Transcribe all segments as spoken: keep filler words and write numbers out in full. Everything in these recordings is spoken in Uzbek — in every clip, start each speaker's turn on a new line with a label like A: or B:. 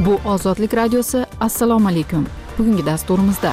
A: Bu Ozodlik radiosi. Assalomu alaykum. Bugungi dasturimizda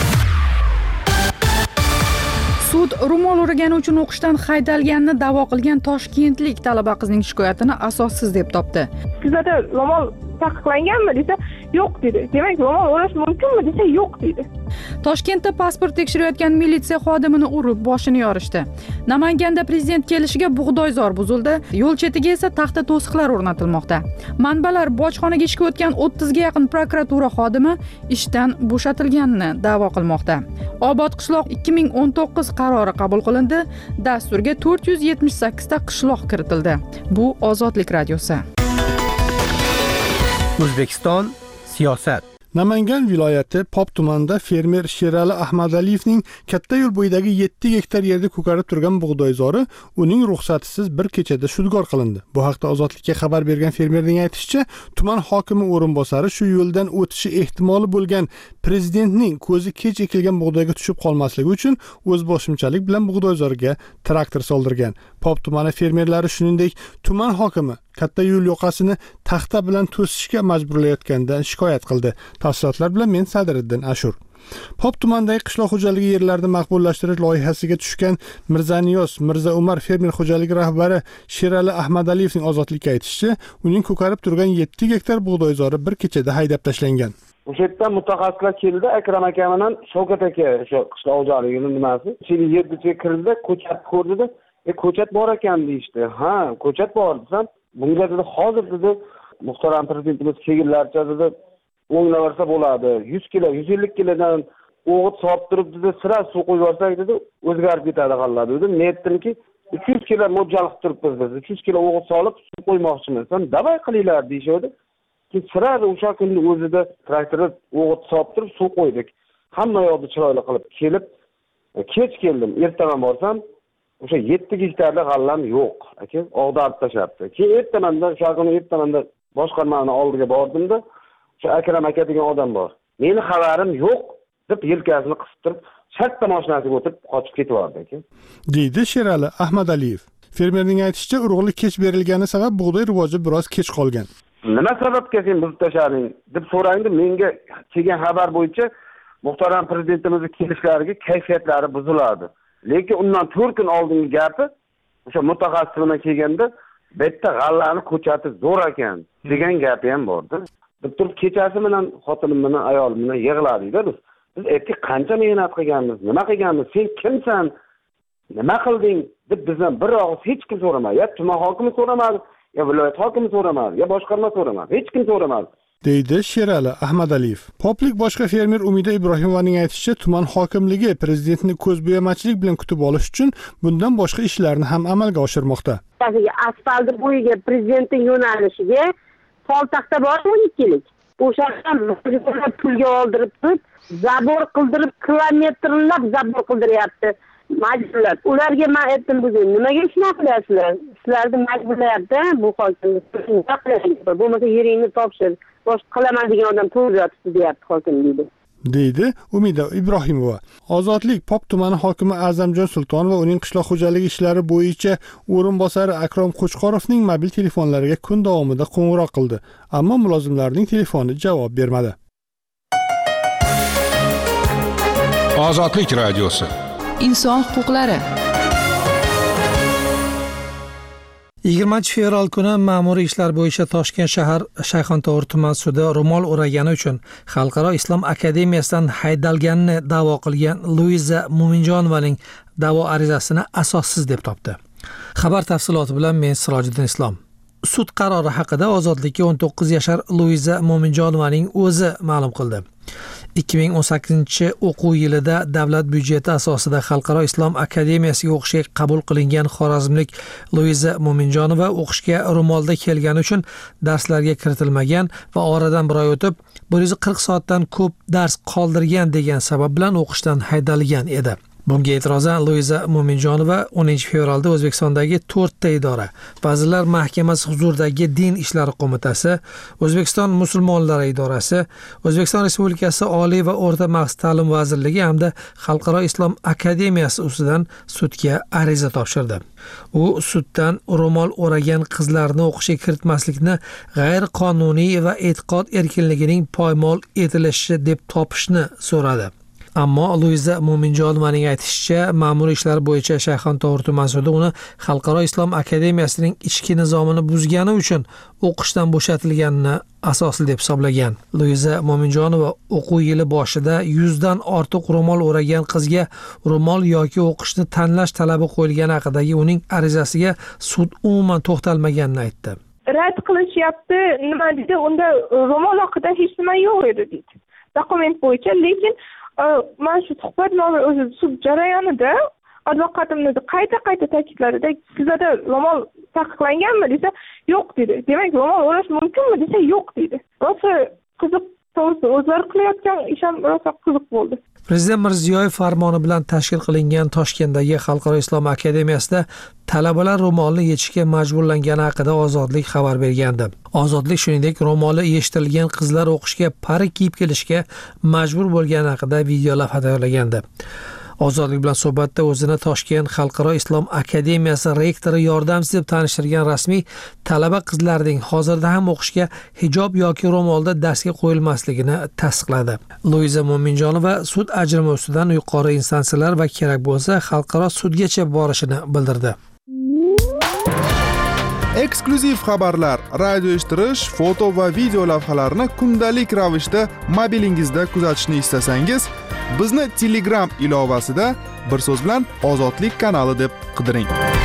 A: sud ro'mol o'ragani uchun o'qishdan haydalganini da'vo qilgan toshkentlik talaba qizning shikoyatini asossiz deb topdi.
B: Sizlarda ro'mol taqiqlanganmi desa, yo'q dedi. Demak, ro'mol o'rash mumkinmi desa, yo'q dedi.
A: Toshkentda pasport tekshirayotgan militsiya xodimini urib boshini yorishdi. Namanganda prezident kelishiga bug'doyzor buzildi. Yo'l chetiga esa taxta to'siqlar o'rnatilmoqda. Manbalar bojxonaga ishga o'tgan o'ttizga yaqin prokuratura xodimi ishdan bo'shatilganini da'vo qilmoqda. Obod qishloq ikki ming o'n to'qqiz qarori qabul qilindi. Dasturga to'rt yuz yetmish sakkiz ta qishloq kiritildi. Bu Ozodlik radiosi.
C: O'zbekiston siyosat.
D: Namangan viloyati Pop tumanida fermer Sherali Ahmadaliyevning katta yo'l bo'yidagi yetti gektar yerda ko'karib turgan bug'doyzori uning ruxsatisiz bir kechada shudgor qilindi. Bu haqda Ozodlikka xabar bergan fermerning aytishicha, tuman hokimi o'rinbosari shu yo'ldan o'tishi ehtimoli bo'lgan prezidentning ko'zi kech ekilgan bug'doyga tushib qolmasligi uchun o'z boshimchalik bilan bug'doyzorga traktor soldirgan. Pop tumani fermerlari shuningdek tuman hokimi katta yo'l yoqasini taxta bilan to'sishga majburlayotganidan shikoyat qildi. Tafsilotlar bilan men Sadriddin Ashur. Pop tumanidagi qishloq xo'jaligi yerlarini maqbullashtirish loyihasiga tushgan Mirzaniyoz Mirza Umar fermer xo'jaligi rahbari Sherali Ahmadaliyevning Ozodlikka aytishicha, uning ko'karib turgan yetti gektar bug'doyzori bir kechada haydab tashlangan.
E: O'sha yerdan mutaxassislar keldi, Akram aka bilan Shavkat aka o'sha qishloq xo'jaligining nimasi, ichki yerga kirdi, ko'chat ko'rdi-da, e ko'chat bor ekan deydi. Ha, ko'chat bor desam, bunga dedi hozir dedi muhtaram prezidentimiz kelganlarcha dedi o'nglaversa bo'ladi. yuz kilo, yuz ellik kilodan o'g'it solib turib dedi, sira suv qo'yib yorsak dedi, o'zgarib ketadi qoladi dedi. Men aytdimki, uch yuz kilo mo'ljal qilib turibmiz biz. uch yuz kilo o'g'it solib suv qo'ymoqchimiz. Ham davay qilinglar deyishdi. Ki sira o'sha kunning o'zida traktorda o'g'it solib turib suv qo'ydik. Hamma yoqni chiroyli qilib kelib, kech keldim. Ertaman borsam o'sha yetti gektarlik g'allam yo'q. Aka, og'darib tashlabdi. Keyin ertamanda o'sha kuni ertamanda boshqarmani oldiga bordimda, o'sha Akram aka degan odam bor. Meni xabarim yo'q deb yelkasini qisib turib, shartta mashinasiga o'tib qochib ketib aka.
D: Deydi Sherali Ahmadaliyev. Fermerning aytishicha, urug'lik kech berilgani sabab bug'doy rivoji biroz kech qolgan.
E: Nima sababga sen buzib tashlading deb so'raydi. Menga kelgan xabar bo'yicha muhtaram prezidentimizning kelishlariga kayfiyatlari buziladi. Lekin undan to'rt kun oldingi gapi o'sha mutaxassis bilan kelganda bitta g'allani ko'chati zo'r ekan degan gapi ham bordi. Deb turib kechasi bilan xotinim bilan ayolim bilan yig'ladik-da biz. Biz aytdik, qancha mehnat qilganmiz, nima qilganmiz, sen kimsan, nima qilding deb bizdan bir og'iz hech kim so'ramadi. Ya tuman hokimi so'ramadi, ya viloyat hokimi so'ramadi, ya boshqarma so'ramadi, hech kim so'ramadi.
D: Deydi Sherali Ahmadaliyev. Poplik boshqa fermer Umida Ibrohimovaning aytishicha, tuman hokimligi prezidentni ko'zbo'yamachilik bilan kutib olish uchun bundan boshqa ishlarni ham amalga oshirmoqda.
F: Asfalt bo'yiga prezidentning yo'nalishiga poltaxta bor o'n ikkilik. O'shadan pulga oldirib turib, zabor qildirib, kilometrlab zabor qildiryapti. Majburlar. Ularga men aytdim, bugun nimaga ishni qilasizlar? Sizlarni majburlayapti, bu hokimlik. Bo'lmasa yeringni topshir. Boshqa qilaman degan odam to'g'ri yotibdi, deyapti hokim deydi.
D: Deydi Umida Ibrohimova. Ozodlik Pop tumani hokimi A'zamjon Sulton va uning qishloq xo'jaligi ishlari bo'yicha o'rinbosari Akrom Qo'chqorovning mobil telefonlariga kun davomida qo'ng'iroq qildi, ammo mulozimlarning telefoni javob bermadi.
G: Ozodlik radiosi.
A: Inson huquqlari.
H: yigirmanchi fevral kuni ma'muriy ishlar bo'yicha Toshkent shahar Shayxontohur tuman sudi ro'mol o'ragani uchun Xalqaro islom akademiyasidan haydalganini da'vo qilgan Luiza Mo'minjonovaning da'vo arizasini asossiz deb topdi. Xabar tafsiloti bilan men Sirojiddin Islom. Sud qarori haqida Ozodlikka o'n to'qqiz yashar Luiza Mo'minjonovaning o'zi ma'lum qildi. ikki ming o'n sakkizinchi o'quv yilida davlat byudjeti asosida Xalqaro islom akademiyasiga o'qishga qabul qilingan xorazmlik Luiza Mo'minjonova o'qishga ro'molda kelgani uchun darslarga kiritilmagan va oradan bir oy o'tib bir yuz qirq soatdan ko'p dars qoldirgan degan sabab bilan o'qishdan haydalgan edi. Bunga e'tirozan Luiza Mo'minjonova o'ninchi fevralda O'zbekistondagi to'rtta idora, Vazirlar Mahkamasi huzuridagi Din ishlari qo'mitasi, O'zbekiston musulmonlari idorasi, O'zbekiston Respublikasi Oliy va o'rta maxsus ta'lim vazirligi hamda Xalqaro islom akademiyasi ustidan sudga ariza topshirdi. U suddan ro'mol o'ragan qizlarni o'qishga kiritmaslikni g'ayriqonuniy va e'tiqod erkinligining poymol etilishi deb topishni so'radi. Ammo Luiza Mo'minjonovaning aytishicha, ma'muriy ishlar bo'yicha Shayxontohur tuman sudi uni Xalqaro islom akademiyasining ichki nizomini buzgani uchun o'qishdan bo'shatilganini asosli deb hisoblagan. Luiza Mo'minjonova o'quv yili boshida yuzdan ortiq ro'mol o'ragan qizga ro'mol yoki o'qishni tanlash talabi qo'yilgani haqidagi uning arizasiga sud umuman to'xtalmaganini aytdi.
B: Rad qilishyapti, nima dedi, unda ro'mol haqida hech nima yo'q edi dedi. Dokument bo'yicha, lekin mana shu suhbatnoma o'zi sud jarayonida advokatimni qayta-qayta ta'kidladida, sizlarda ro'mol taqiqlanganmi desa, yo'q dedi. Demak, ro'mol o'rash mumkinmi desa, yo'q dedi. Rosa qiziq, to'g'risi o'zlari qilayotgan ish ham rosa qiziq bo'ldi.
H: Prezident Mirziyoyev farmoni bilan tashkil qilingan Toshkentdagi Xalqaro islom akademiyasida talabalar ro'molni yechishga majburlangani haqida Ozodlik xabar bergandi. Ozodlik shuningdek ro'moli yechtirilgan qizlar o'qishga parik kiyib kelishga majbur bo'lgani haqida videolavha tayyorlagandi. Ozodlik bilan suhbatda o'zini Toshkent Xalqaro islom akademiyasi rektori yordamchisi deb tanishtirgan rasmiy talaba qizlarning hozirda ham o'qishga hijob yoki ro'molda darsga qo'yilmasligini tasdiqladi. Luiza Mo'minjonova sud ajrimi ustidan yuqori instansiyalar va kerak bo'lsa xalqaro sudgacha borishini bildirdi.
I: Eksklyuziv xabarlar, radio eshittirish, foto va video lavhalarni kundalik ravishda mobilingizda kuzatishni istasangiz, bizni Telegram ilovasida bir so'z bilan Ozodlik kanali deb qidiring.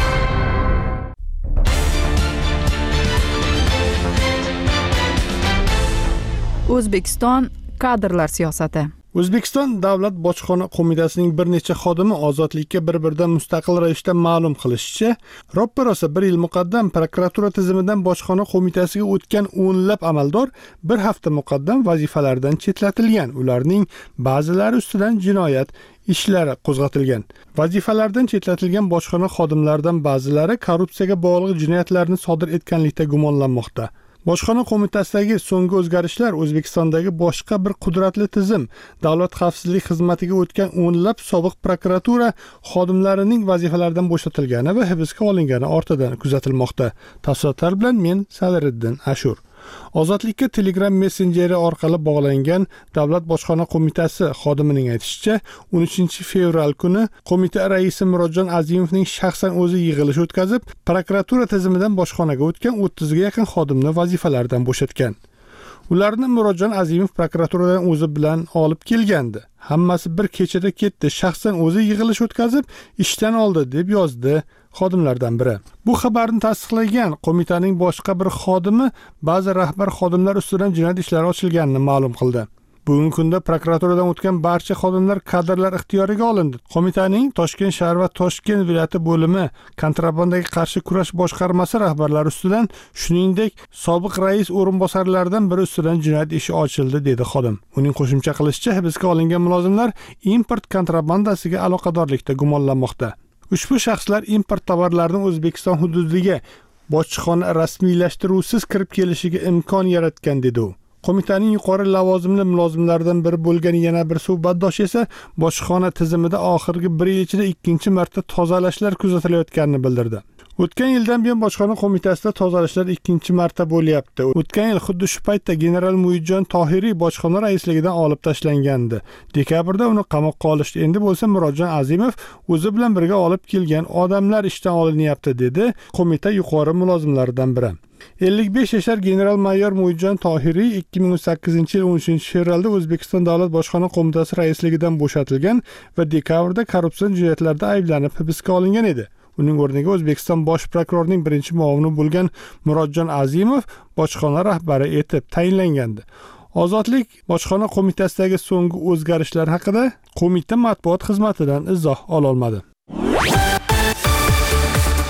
A: O'zbekiston kadrlar siyosati.
D: O'zbekiston Davlat bojxona qo'mitasining bir necha xodimi ozodlikka bir-biridan mustaqil ravishda ma'lum qilishicha, roppa rosa bir yil muqaddam prokuratura tizimidan bojxona qo'mitasiga o'tgan o'nlab amaldor bir hafta muqaddam vazifalardan chetlatilgan. Ularning ba'zilari ustidan jinoyat ishlari qo'zg'atilgan. Vazifalardan chetlatilgan bojxona xodimlaridan ba'zilari korrupsiyaga bog'liq jinoyatlarni sodir etganlikda gumonlanmoqda. Bojxona qo'mitasidagi so'nggi o'zgarishlar O'zbekistondagi boshqa bir qudratli tizim, davlat xavfsizlik xizmatiga o'tgan o'nlab sobiq prokuratura xodimlarining vazifalaridan bo'shatilgani va hibsga olingani ortidan kuzatilmoqda. Tafsilotlar bilan men Sadiriddin Ashur. Ozodlikka Telegram messenjeri orqali bog'langan Davlat bojxona qo'mitasi xodimining aytishicha, o'n uchinchi fevral kuni qo'mita raisi Murodjon Azimovning shaxsan o'zi yig'ilish o'tkazib, prokuratura tizimidan bojxonaga o'tgan o'ttizga yaqin xodimni vazifalaridan bo'shatgan. Ularni Murodjon Azimov prokuraturadan o'zi bilan olib kelgandi. Hammasi bir kechada ketdi. Shaxsan o'zi yig'ilish o'tkazib, ishdan oldi deb yozdi xodimlardan biri. Bu xabarni tasdiqlagan qo'mitaning boshqa bir xodimi ba'zi rahbar xodimlar ustidan jinoyat ishlari ochilganini ma'lum qildi. Bugungi kunda prokuraturadan o'tgan barcha xodimlar kadrlar ixtiyoriga olindi. Qo'mitaning Toshkent shahar va Toshkent viloyati bo'limi kontrabandaga qarshi kurash boshqarmasi rahbarlari ustidan, shuningdek, sobiq rais o'rinbosarlaridan biri ustidan jinoyat ishi ochildi, dedi xodim. Uning qo'shimcha qilishicha, hibsga olingan mulozimlar import kontrabandasiga aloqadorlikda gumonlanmoqda. Ushbu shaxslar import tovarlarini O'zbekiston hududiga bojxona rasmiylashtiruvsiz kirib kelishiga imkon yaratgan, dedi u. Qo'mitaning yuqori lavozimli mulozimlaridan biri bo'lgan yana bir suhbatdosh esa bojxona tizimida oxirgi bir yil ichida ikkinchi marta tozalashlar kuzatilayotganini bildirdi. O'tgan yildan buyon bojxona qo'mitasida tozalashlar ikkinchi marta bo'lyapti. O'tgan yil xuddi shu paytda general Muidjon Tohiriy bojxona raisligidan olib tashlangandi. Dekabrda uni qamoqqa olishdi. Endi bo'lsa Murodjon Azimov o'zi bilan birga olib kelgan odamlar ishdan olinyapti, dedi qo'mita yuqori mulozimlaridan biri. ellik besh yashar general mayor Muidjon Tohiriy ikki ming o'n sakkizinchi yil o'n uchinchi fevralda O'zbekiston Davlat bojxona qo'mitasi raisligidan bo'shatilgan va dekabrda korrupsion jinoyatlarda ayblanib hibsga olingan edi. Uning o'rniga O'zbekiston bosh prokurorining birinchi muavini bo'lgan Murodjon Azimov bojxona rahbari etib tayinlangandi. Ozodlik bojxona qo'mitasidagi so'nggi o'zgarishlar haqida qo'mita matbuot xizmatidan izoh ola olmadi.
A: Sud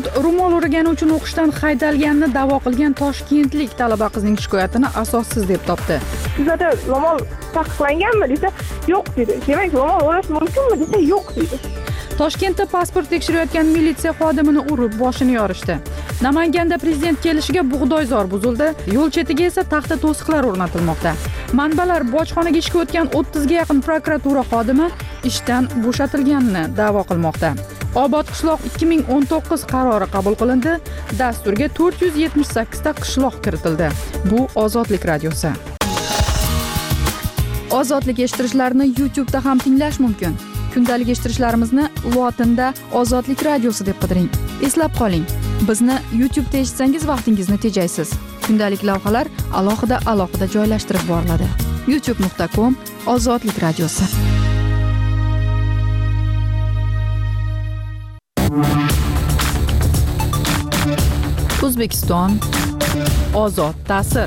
A: Sud ro'mol o'ragani uchun o'qishdan haydalganini da'vo qilgan toshkentlik talaba qizning shikoyatini asossiz deb topdi.
B: Sizlarda ro'mol taqiqlanganmi desa, yo'q dedi. Demak, ro'mol o'rash mumkinmi desa, yo'q dedi.
A: Toshkentda pasport tekshirayotgan militsiya xodimini urib boshini yorishdi. Namanganda prezident kelishiga bug'doyzor buzildi. Yo'l chetiga esa taxta to'siqlar o'rnatilmoqda. Manbalar bojxonaga ishga o'tgan o'ttizga yaqin prokuratura xodimi ishdan bo'shatilganini da'vo qilmoqda. Obod qishloq ikki ming o'n to'qqiz qarori qabul qilindi. Dasturga to'rt yuz yetmish sakkiz ta qishloq kiritildi. Bu Ozodlik radiosi. Ozodlik eshittirishlarni YouTube da ham tinglash mumkin. Kundalik eshittirishlarimizni lotinda Ozodlik radiosi deb qidiring. Eslab qoling, bizni YouTube'da eshitsangiz vaqtingizni tejaysiz. Kundalik lavhalar alohida alohida joylashtirib boriladi. youtube nuqta com Ozodlik radiosi. O'zbekiston ozod ta'sir.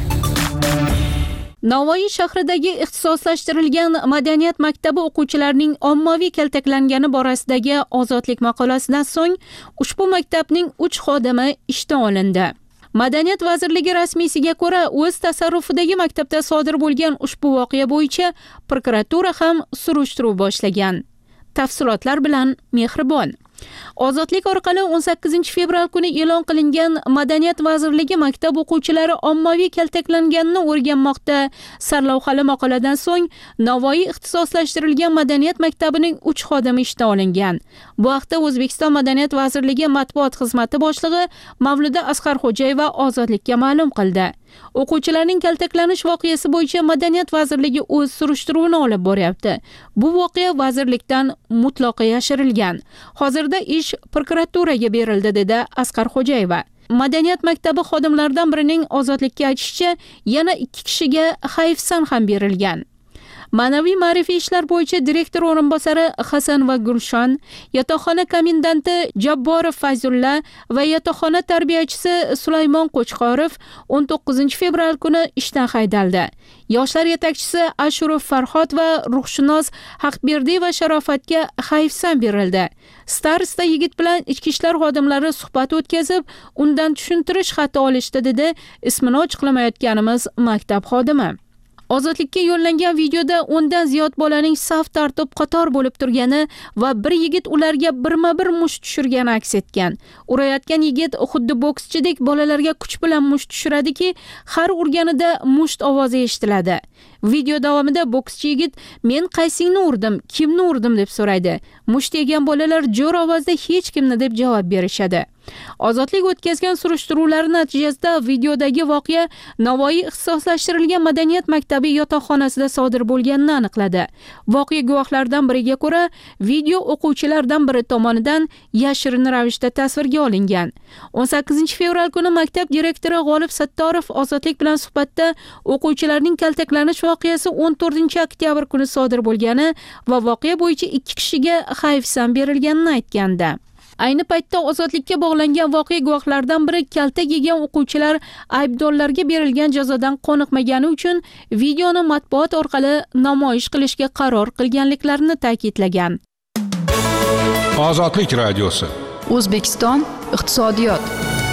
J: Navoiy shahridagi ixtisoslashtirilgan madaniyat maktabi o'quvchilarining ommaviy kaltaklangani borasidagi Ozodlik maqolasidan so'ng ushbu maktabning uch xodimi ishdan olindi. Madaniyat vazirligi rasmiysiga ko'ra, o'z tasarrufidagi maktabda sodir bo'lgan ushbu voqea bo'yicha prokuratura ham surishtiruv boshlagan. Tafsilotlar bilan Mehribon. Ozodlik orqali o'n sakkizinchi fevral kuni e'lon qilingan Madaniyat vazirligi maktab o'quvchilari ommaviy kaltaklanganini o'rganmoqda sarlavhali maqoladan so'ng Navoiy ixtisoslashtirilgan madaniyat maktabining uch xodimi ishdan olingan. Bu haqda O'zbekiston Madaniyat vazirligi matbuot xizmati boshlig'i Mavluda Asqarxo'jayeva Ozodlikka ma'lum qildi. O'quvchilarning kaltaklanish voqeasi bo'yicha Madaniyat vazirligi o'z surishtiruvini olib boryapti. Bu voqea vazirlikdan mutlaqo yashirilgan. Hozirda ish prokuraturaga berildi, dedi Asqarxo'jayeva. Madaniyat maktabi xodimlaridan birining Ozodlikka aytishicha, yana ikki kishiga hayfsan ham berilgan. Ma'naviy ma'rifiy ishlar bo'yicha direktor o'rinbosari Hasan va Gulshon, yotoqxona komendanti Jabborov Fayzulla va yotoqxona tarbiyachisi Sulaymon Qo'chqorov o'n to'qqizinchi fevral kuni ishdan haydaldi. Yoshlar yetakchisi Ashurov Farhod va ruhshunos Haqberdi va Sharofatga hayfsan berildi. Starosta yigit bilan ichki ishlar xodimlari suhbat o'tkazib, undan tushuntirish xati olishdi, dedi ismini ochiqlamayotganimiz maktab xodimi. Ozodlikka yo'llangan videoda o'ndan ziyod bolaning saf tartib qator bo'lib turgani va bir yigit ularga birma-bir musht tushirgani aks etgan. Urayotgan yigit xuddi bokschidek bolalarga kuch bilan musht tushiradiki, har urganida musht ovozi eshitiladi. Video davomida bokschi yigit men qaysingni urdim, kimni urdim deb so'raydi. Musht yegan bolalar jo'r ovozda hech kimni deb javob berishadi. Ozodlik o'tkazgan surishtiruvlar natijasida videodagi voqea Navoiy ixtisoslashtirilgan madaniyat maktabi yotoqxonasida sodir bo'lganini aniqladi. Voqea guvohlaridan biriga ko'ra, video o'quvchilardan biri tomonidan yashirin ravishda tasvirga olingan. o'n sakkizinchi fevral kuni maktab direktori G'olib Sattorov Ozodlik bilan suhbatda o'quvchilarning kaltaklanish voqeasi o'n to'rtinchi oktyabr kuni sodir bo'lgani va voqea bo'yicha ikki kishiga hayfsan berilganini aytgandi. Ayni paytda Ozodlikka bog'langan voqea guvohlaridan biri kaltak yegan o'quvchilar aybdorlarga berilgan jazodan qoniqmagani uchun videoni matbuot orqali namoyish qilishga qaror qilganliklarini ta'kidlagan.
G: Ozodlik radiosi.
A: O'zbekiston iqtisodiyot.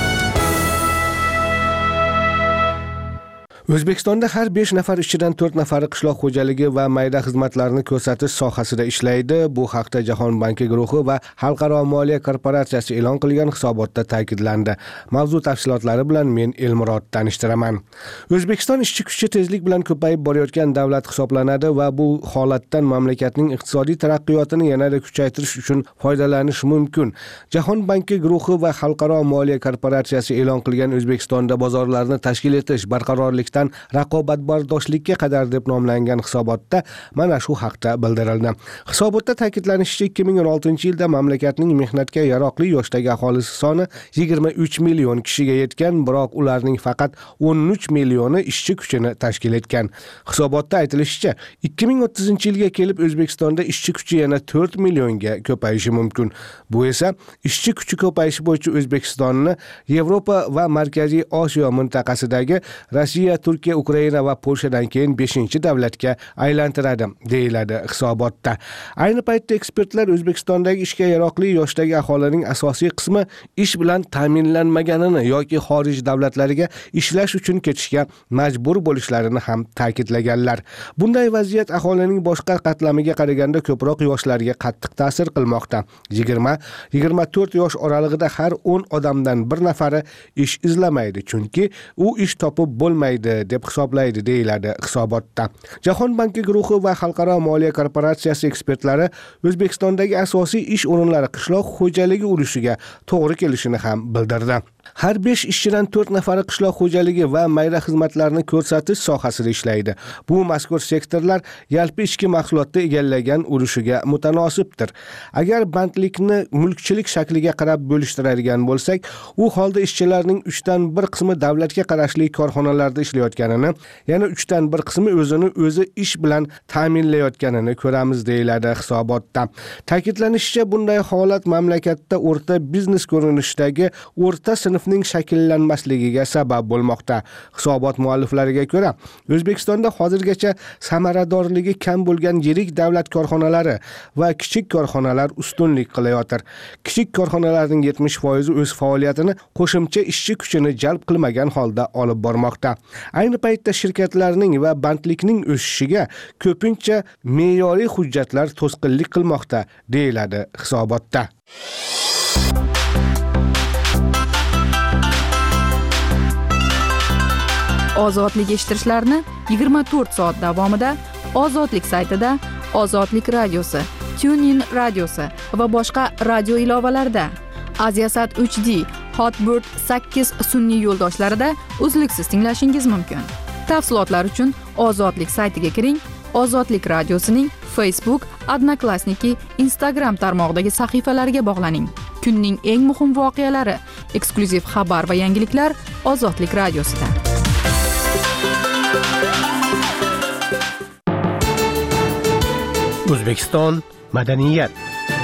C: O'zbekistonda har besh nafar ishchidan to'rt nafari qishloq xo'jaligi va mayda xizmatlarni ko'rsatish sohasida ishlaydi. Bu haqda Jahon banki guruhi va Xalqaro moliya korporatsiyasi e'lon qilgan hisobotda ta'kidlandi. Mavzu tafsilotlari bilan men Elmurod tanishtiraman. O'zbekiston ishchi kuchi tezlik bilan ko'payib borayotgan davlat hisoblanadi va bu holatdan mamlakatning iqtisodiy taraqqiyotini yanada kuchaytirish uchun foydalanish mumkin. Jahon banki guruhi va Xalqaro moliya korporatsiyasi e'lon qilgan O'zbekistonda bozorlarni tashkil etish, barqarorlikdan raqobatbardoshlikka qadar deb nomlangan hisobotda mana shu haqda bildirildi. Hisobotda ta'kidlanishicha, ikki ming o'n oltinchi yilda mamlakatning mehnatga yaroqli yoshdagi aholisi soni yigirma uch million kishiga yetgan, biroq ularning faqat o'n uch millioni ishchi kuchini tashkil etgan. Hisobotda aytilishicha, ikki ming o'ttizinchi yilga kelib O'zbekistonda ishchi kuchi yana to'rt millionga ko'payishi mumkin. Bu esa ishchi kuchi ko'payishi bo'yicha O'zbekistonni Yevropa va Markaziy Osiyo mintaqasidagi Rossiya Turkiya, Ukraina va Polshadan keyin beshinchi davlatga aylantiradi, deyiladi hisobotda. Ayni paytda ekspertlar O'zbekistondagi ishga yaroqli yoshdagi aholining asosiy qismi ish bilan ta'minlanmaganini yoki xorij davlatlariga ishlash uchun ketishga majbur bo'lishlarini ham ta'kidlaganlar. Bunday vaziyat aholining boshqa qatlamiga qaraganda ko'proq yoshlarga qattiq ta'sir qilmoqda. yigirma yigirma to'rt yosh oralig'ida har o'n odamdan bir nafari ish izlamaydi, chunki u ish topib bo'lmaydi deb hisoblaydi, deyiladi hisobotda. Jahon banki guruhi va Xalqaro moliya korporatsiyasi ekspertlari O'zbekistondagi asosiy ish o'rinlari qishloq xo'jaligi urushiga to'g'ri kelishini ham bildirdi. Har besh ishchidan to'rt nafari qishloq xo'jaligi va mayda xizmatlarni ko'rsatish sohasida ishlaydi. Bu mazkur sektorlar yalpi ichki mahsulotda egallagan urushiga mutanosibdir. Agar bandlikni mulkchilik shakliga qarab bo'lishtiradigan bo'lsak, u holda ishchilarning uchdan bir qismi davlatga qarashli korxonalarda ishlayotganini, yana uchdan bir qismi o'zini o'zi ish bilan ta'minlayotganini ko'ramiz, deyiladi hisobotda. Ta'kidlanishicha, bunday holat mamlakatda o'rta biznes ko'rinishdagi o'rta sinfning shakllanmasligiga sabab bo'lmoqda. Hisobot mualliflariga ko'ra, O'zbekistonda hozirgacha samaradorligi kam bo'lgan yirik davlat korxonalari va kichik korxonalar ustunlik qilayotir. Kichik korxonalarning yetmish foizi o'z faoliyatini qo'shimcha ishchi kuchini jalb qilmagan holda olib bormoqda. Ayni paytda shirkatlarning va bandlikning o'sishiga ko'pincha me'yoriy hujjatlar to'sqinlik qilmoqda, deyiladi hisobotda.
A: Ozodlik eshittirishlarni yigirma to'rt soat davomida Ozodlik saytida, Ozodlik radiosi, TuneIn radiosi va boshqa radio ilovalarida, Aziasat uch D, Hotbird sakkiz sun'iy yo'ldoshlarida uzluksiz tinglashingiz mumkin. Tafsilotlar uchun Ozodlik saytiga kiring. Ozodlik radiosining Facebook, Odnoklassniki, Instagram tarmog'idagi sahifalariga bog'laning. Kunning eng muhim voqealari, eksklyuziv xabar va yangiliklar Ozodlik radiosida.
K: O'zbekiston madaniyat.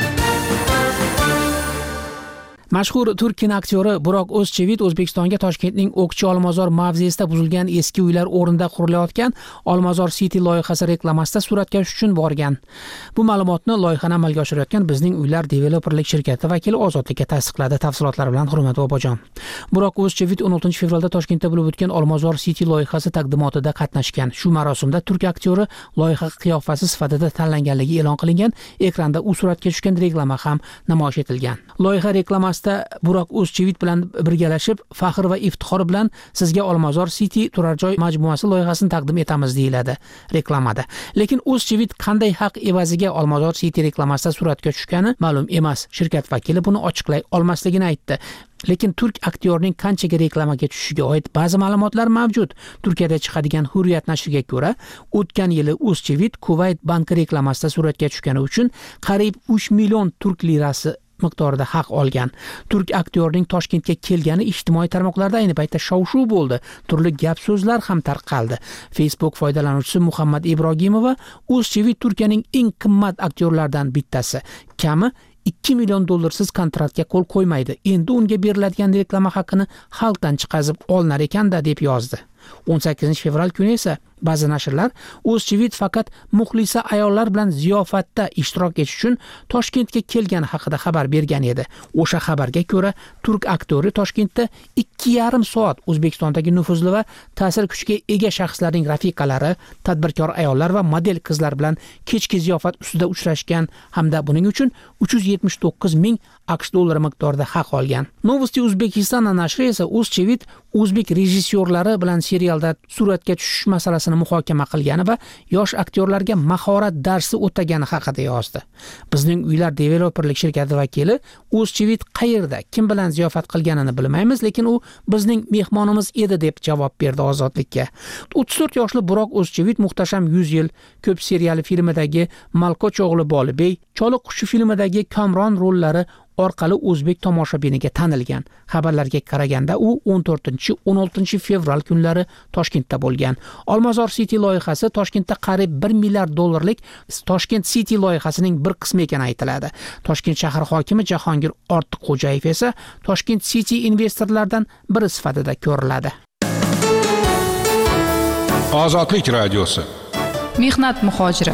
L: Mashhur turk kinoaktyori Buroq O'zchivit O'zbekistonga Toshkentning O'qchi Olmazor mavzesida buzilgan eski uylar o'rnida qurilayotgan Olmazor City loyihasi reklamasida suratga tushish uchun borgan. Bu ma'lumotni loyihani amalga oshirayotgan Bizning Uylar developerlik shirkati vakili Ozodlikka tasdiqladi. Tafsilotlar bilan Hurmat Bobojon. Buroq O'zchivit o'n oltinchi fevralda Toshkentda bo'lib o'tgan Olmazor City loyihasi taqdimotida qatnashgan. Shu marosimda turk aktyori loyiha qiyofasi sifatida tanlanganligi e'lon qilingan. Ekranda u suratga tushgan reklama ham namoyish etilgan. Loyiha reklamasi Buroq O'zchivit bilan birgalashib, faxr va iftixor bilan sizga Olmazor City turar joy majmuasi loyihasini taqdim etamiz, deyiladi reklamada. Lekin O'zchivit qanday haq evaziga Olmazor City reklamasida suratga tushgani ma'lum emas. Shirkat vakili buni ochiqlay olmasligini aytdi. Lekin turk aktyorning qanchaga reklamaga tushishiga oid ba'zi ma'lumotlar mavjud. Turkiyada chiqadigan Hurriyat nashriga ko'ra, o'tgan yili O'zchivit Kuvayt banki reklamasida suratga tushgani uchun qariyb uch million turk lirasi miqdorida haq olgan. Turk aktyorning Toshkentga kelgani ijtimoiy tarmoqlarda ayni paytda shov-shuv bo'ldi. Turli gap so'zlar ham tarqaldi. Facebook foydalanuvchisi Muhammad Ibrogimova O'zchivit Turkiyaning eng qimmat aktyorlaridan bittasi. Kami ikki million dollarsiz kontraktga qo'l qo'ymaydi. Endi unga beriladigan reklama haqini xalqdan chiqazib olinar ekanda, deb yozdi. o'n sakkizinchi fevral kuni esa ba'zi nashrlar O'zchivit faqat muxlisa ayollar bilan ziyofatda ishtirok etish uchun Toshkentga kelgani haqida xabar bergan edi. O'sha xabarga ko'ra, turk aktyori Toshkentda ikki yarim soat O'zbekistondagi nufuzli va ta'sir kuchiga ega shaxslarning rafiqalari, tadbirkor ayollar va model qizlar bilan kechki ziyofat ustida uchrashgan hamda buning uchun uch yuz yetmish to'qqiz ming aqsh dollari miqdorida haq olgan. Novosti O'zbekiston nashri esa O'zchivit o'zbek rejissyorlari bilan serialda suratga tushish masalasini muhokama qilgani va yosh aktyorlarga mahorat darsi o'tagani haqida yozdi. Bizning Uylar developerlik shirkati vakili O'zchivit qayerda, kim bilan ziyofat qilganini bilmaymiz, lekin u bizning mehmonimiz edi, deb javob berdi Ozodlikka. o'ttiz to'rt yoshli Buroq O'zchivit Muhtasham yuz yil, Ko'p seriyali filmidagi Malkoch o'g'li Bolibey, Choliq qushi filmidagi Kamron rollari orqali o'zbek tomoshabiniga tanilgan. Xabarlarga qaraganda u o'n to'rtinchi o'n oltinchi fevral kunlari Toshkentda bo'lgan. Olmazor City loyihasi Toshkentda qariyb bir milliard dollarlik Toshkent City loyihasining bir qismi ekani aytiladi. Toshkent shahar hokimi Jahongir Ortiqxo'jayev esa Toshkent City investorlardan biri sifatida ko'riladi.
G: Ozodlik radiosi.
A: Mehnat muhojiri.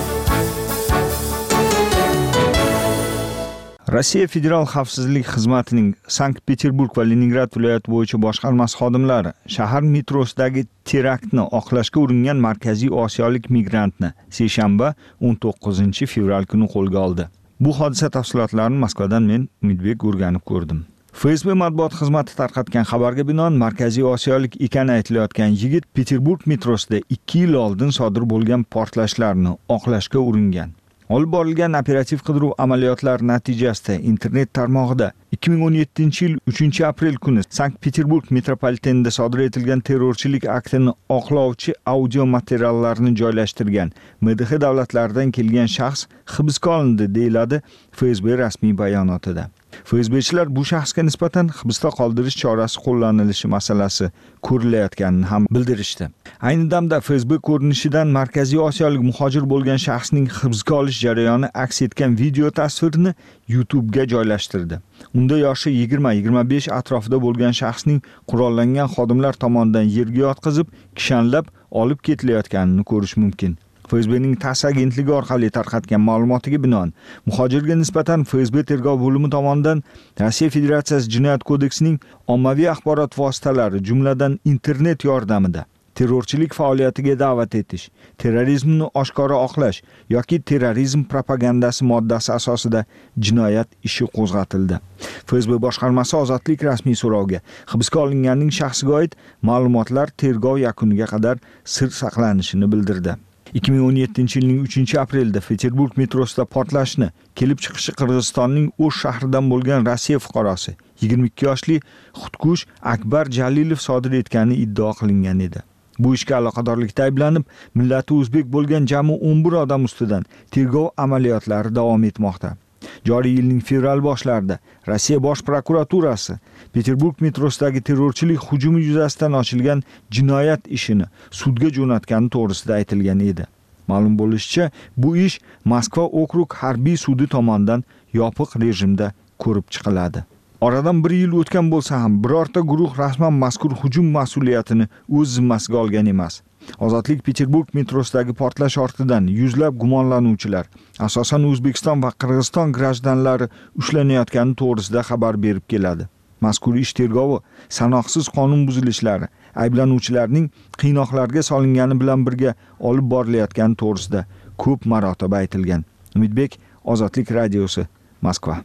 M: Rossiya Federal xavfsizlik xizmatining Sankt-Peterburg va Leningrad viloyati bo'yicha boshqarmasi xodimlari shahar metrosidagi teraktni oqlashga uringan markaziy osiyolik migrantni seshanba o'n to'qqizinchi fevral kuni qo'lga oldi. Bu hodisa tafsilotlarini Moskvadan men Umidbek o'rganib ko'rdim. F S B matbuot xizmati tarqatgan xabarga binoan markaziy osiyolik ekani aytilayotgan yigit Peterburg metrosida ikki yil oldin sodir bo'lgan portlashlarni oqlashga uringan. Olib borilgan operativ qidiruv amaliyotlari natijasida internet tarmog'ida ikki ming o'n yettinchi yil uchinchi aprel kuni Sankt-Peterburg metropolitenida sodir etilgan terrorchilik aktini oqlovchi audio materiallarni joylashtirgan M D H davlatlaridan kelgan shaxs hibsga olindi, deyiladi F S B rasmiy bayonotida. F S B'chilar bu shaxsga nisbatan hibsda qoldirish chorasi qo'llanilishi masalasi ko'rilayotganini ham bildirishdi. Ayni damda F S B ko'rinishidan markaziy osiyolik muhojir bo'lgan shaxsning hibsga olish jarayoni aks etgan video tasvirni YouTube'ga joylashtirdi. Unda yoshi yigirma yigirma besh atrofida bo'lgan shaxsning qurollangan xodimlar tomonidan yerga yotqizib, kishanlab olib ketilayotganini ko'rish mumkin. F S B'ning TASS agentligi orqali tarqatgan ma'lumotiga binoan, muhojirga nisbatan F S B tergov bo'limi tomonidan Rossiya Federatsiyasi Jinoyat kodeksining ommaviy axborot vositalari, jumladan internet yordamida terrorchilik faoliyatiga da'vat etish, terrorizmni oshkora oqlash yoki terrorizm propagandasi moddasi asosida jinoyat ishi qo'zg'atildi. F S B boshqarmasi ozodlik rasmiy so'rovga hibsga olinganning shaxsiga oid ma'lumotlar tergov yakuniga qadar sir saqlanishini bildirdi. ikki ming o'n yettinchi yilning uchinchi aprelida Peterburg metrosida portlashni kelib chiqishi Qirg'izistonning O'sh shahridan bo'lgan Rossiya fuqarosi yigirma ikki yoshli Xudkush Akbar Jalilov sodir etgani iddao qilingan edi. Bu ishga aloqadorlikda ayblanib, millati o'zbek bo'lgan jami o'n bir odam ustidan tergov amaliyotlari davom etmoqda. Joriy yilning fevral boshlarida Rossiya bosh prokuraturasi Peterburg metrosidagi terrorchilik hujumi yuzasidan ochilgan jinoyat ishini sudga jo'natgani to'g'risida aytilgan edi. Ma'lum bo'lishicha, bu ish Moskva okrug harbiy sudi tomonidan yopiq rejimda ko'rib chiqiladi. Oradan bir yil o'tgan bo'lsa ham, birorta guruh rasman mazkur hujum mas'uliyatini o'z zimmasiga olgan emas. Ozodlik Peterburg metrosidagi portlash ortidan yuzlab gumonlanuvchilar, asosan O'zbekiston va Qirg'iziston grajdanlari ushlanayotgani to'g'risida xabar berib keladi. Mazkur ish tergovi sanoqsiz qonun buzilishlari, ayblanuvchilarning qiynoqlarga solingani bilan birga olib borilayotgani to'g'risida ko'p marotaba aytilgan. Umidbek, Ozodlik radiosi, Moskva.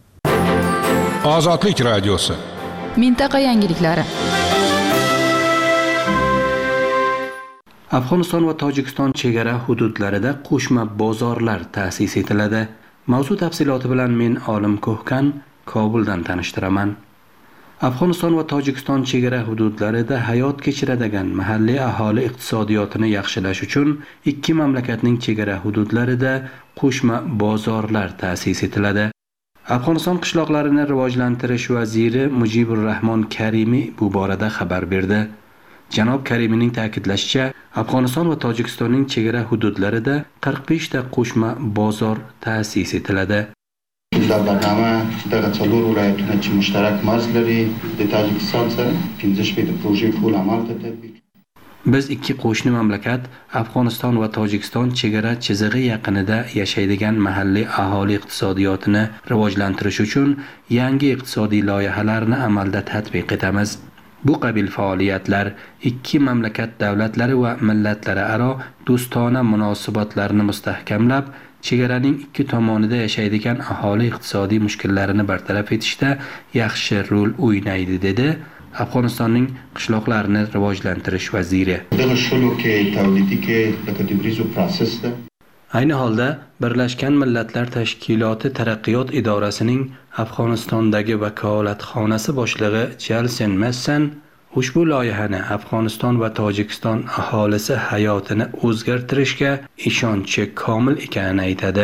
G: Ozodlik radiosi.
A: Mintaqa yangiliklari.
N: Afg'oniston va Tojikiston chegara hududlarida qo'shma bozorlar ta'sis etiladi. Mavzu tafsiloti bilan men Olim Ko'hkan Kobuldan tanishtiraman. Afg'oniston va Tojikiston chegara hududlarida hayot kechiradigan mahalliy aholi iqtisodiyotini yaxshilash uchun ikki mamlakatning chegara hududlarida qo'shma bozorlar ta'sis etiladi. Afg'oniston qishloqlarini rivojlantirish vaziri Mujibur Rahmon Karimiy bu borada xabar berdi. Janob Karimining ta'kidlashicha, Afg'oniston va Tojikistonning chegara hududlarida qirq besh ta qo'shma bozor ta'sis etiladi.
O: دا برنامه دغه څلور ولایتونه چې مشترک مرز لري د تاجکستان سره پنځه شپږ پروژې ټول عمل ته تطبیق.
N: Biz ikki qo'shni mamlakat Afg'oniston va Tojikiston chegara chizig'i yaqinida yashaydigan mahalliy aholi iqtisodiyotini rivojlantirish uchun yangi iqtisodiy loyihalarni amalda tatbiq etamiz. Bu qabil faoliyatlar ikki mamlakat davlatlari va millatlari aro do'stona munosabatlarni mustahkamlab, chegaraning ikki tomonida yashaydigan aholi iqtisodiy mushkullarini bartaraf etishda yaxshi rol o'ynaydi, dedi Afg'onistonning qishloqlarini rivojlantirish vaziri. Ayni holda Birlashgan Millatlar Tashkiloti Taraqqiyot idorasining Afg'onistondagi vakolatxonasi boshlig'i Jalsen Messan ushbu loyihani Afg'oniston va Tojikiston aholisi hayotini o'zgartirishga ishonchi komil ekanini aytadi.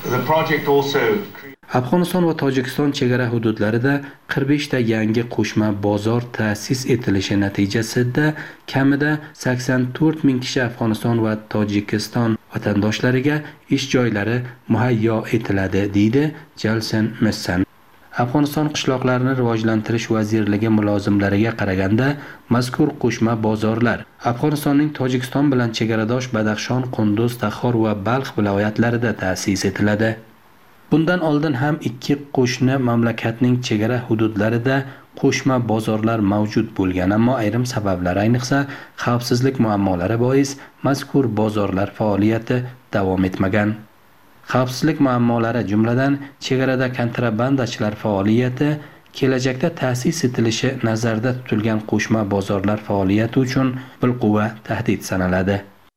N: Afg'oniston va Tojikiston chegara hududlarida qirq besh ta yangi qo'shma bozor ta'sis etilishi natijasida kamida sakson to'rt ming kishi Afg'oniston va Tojikiston vatandoshlariga ish joylari muhayyo etiladi, deydi Jalsen Messan. Afg'oniston qishloqlarini rivojlantirish vazirligi mulozimlariga qaraganda, mazkur qo'shma bozorlar Afg'onistonning Tojikiston bilan chegaradosh Badaxshon, Qunduz, Taxor va Balx viloyatlarida ta'sis etiladi. Bundan oldin ham ikki qo'shni mamlakatning chegara hududlarida qo'shma bozorlar mavjud bo'lgan, ammo ayrim sabablar, ayniqsa xavfsizlik muammolari bois mazkur bozorlar faoliyati davom etmagan. Xavfsizlik muammolari jumladan chegarada kontrabandachilar faoliyati, kelajakda ta'sis etilishi nazarda tutilgan qo'shma bozorlar faoliyati uchun bilquva tahdid sanaladi.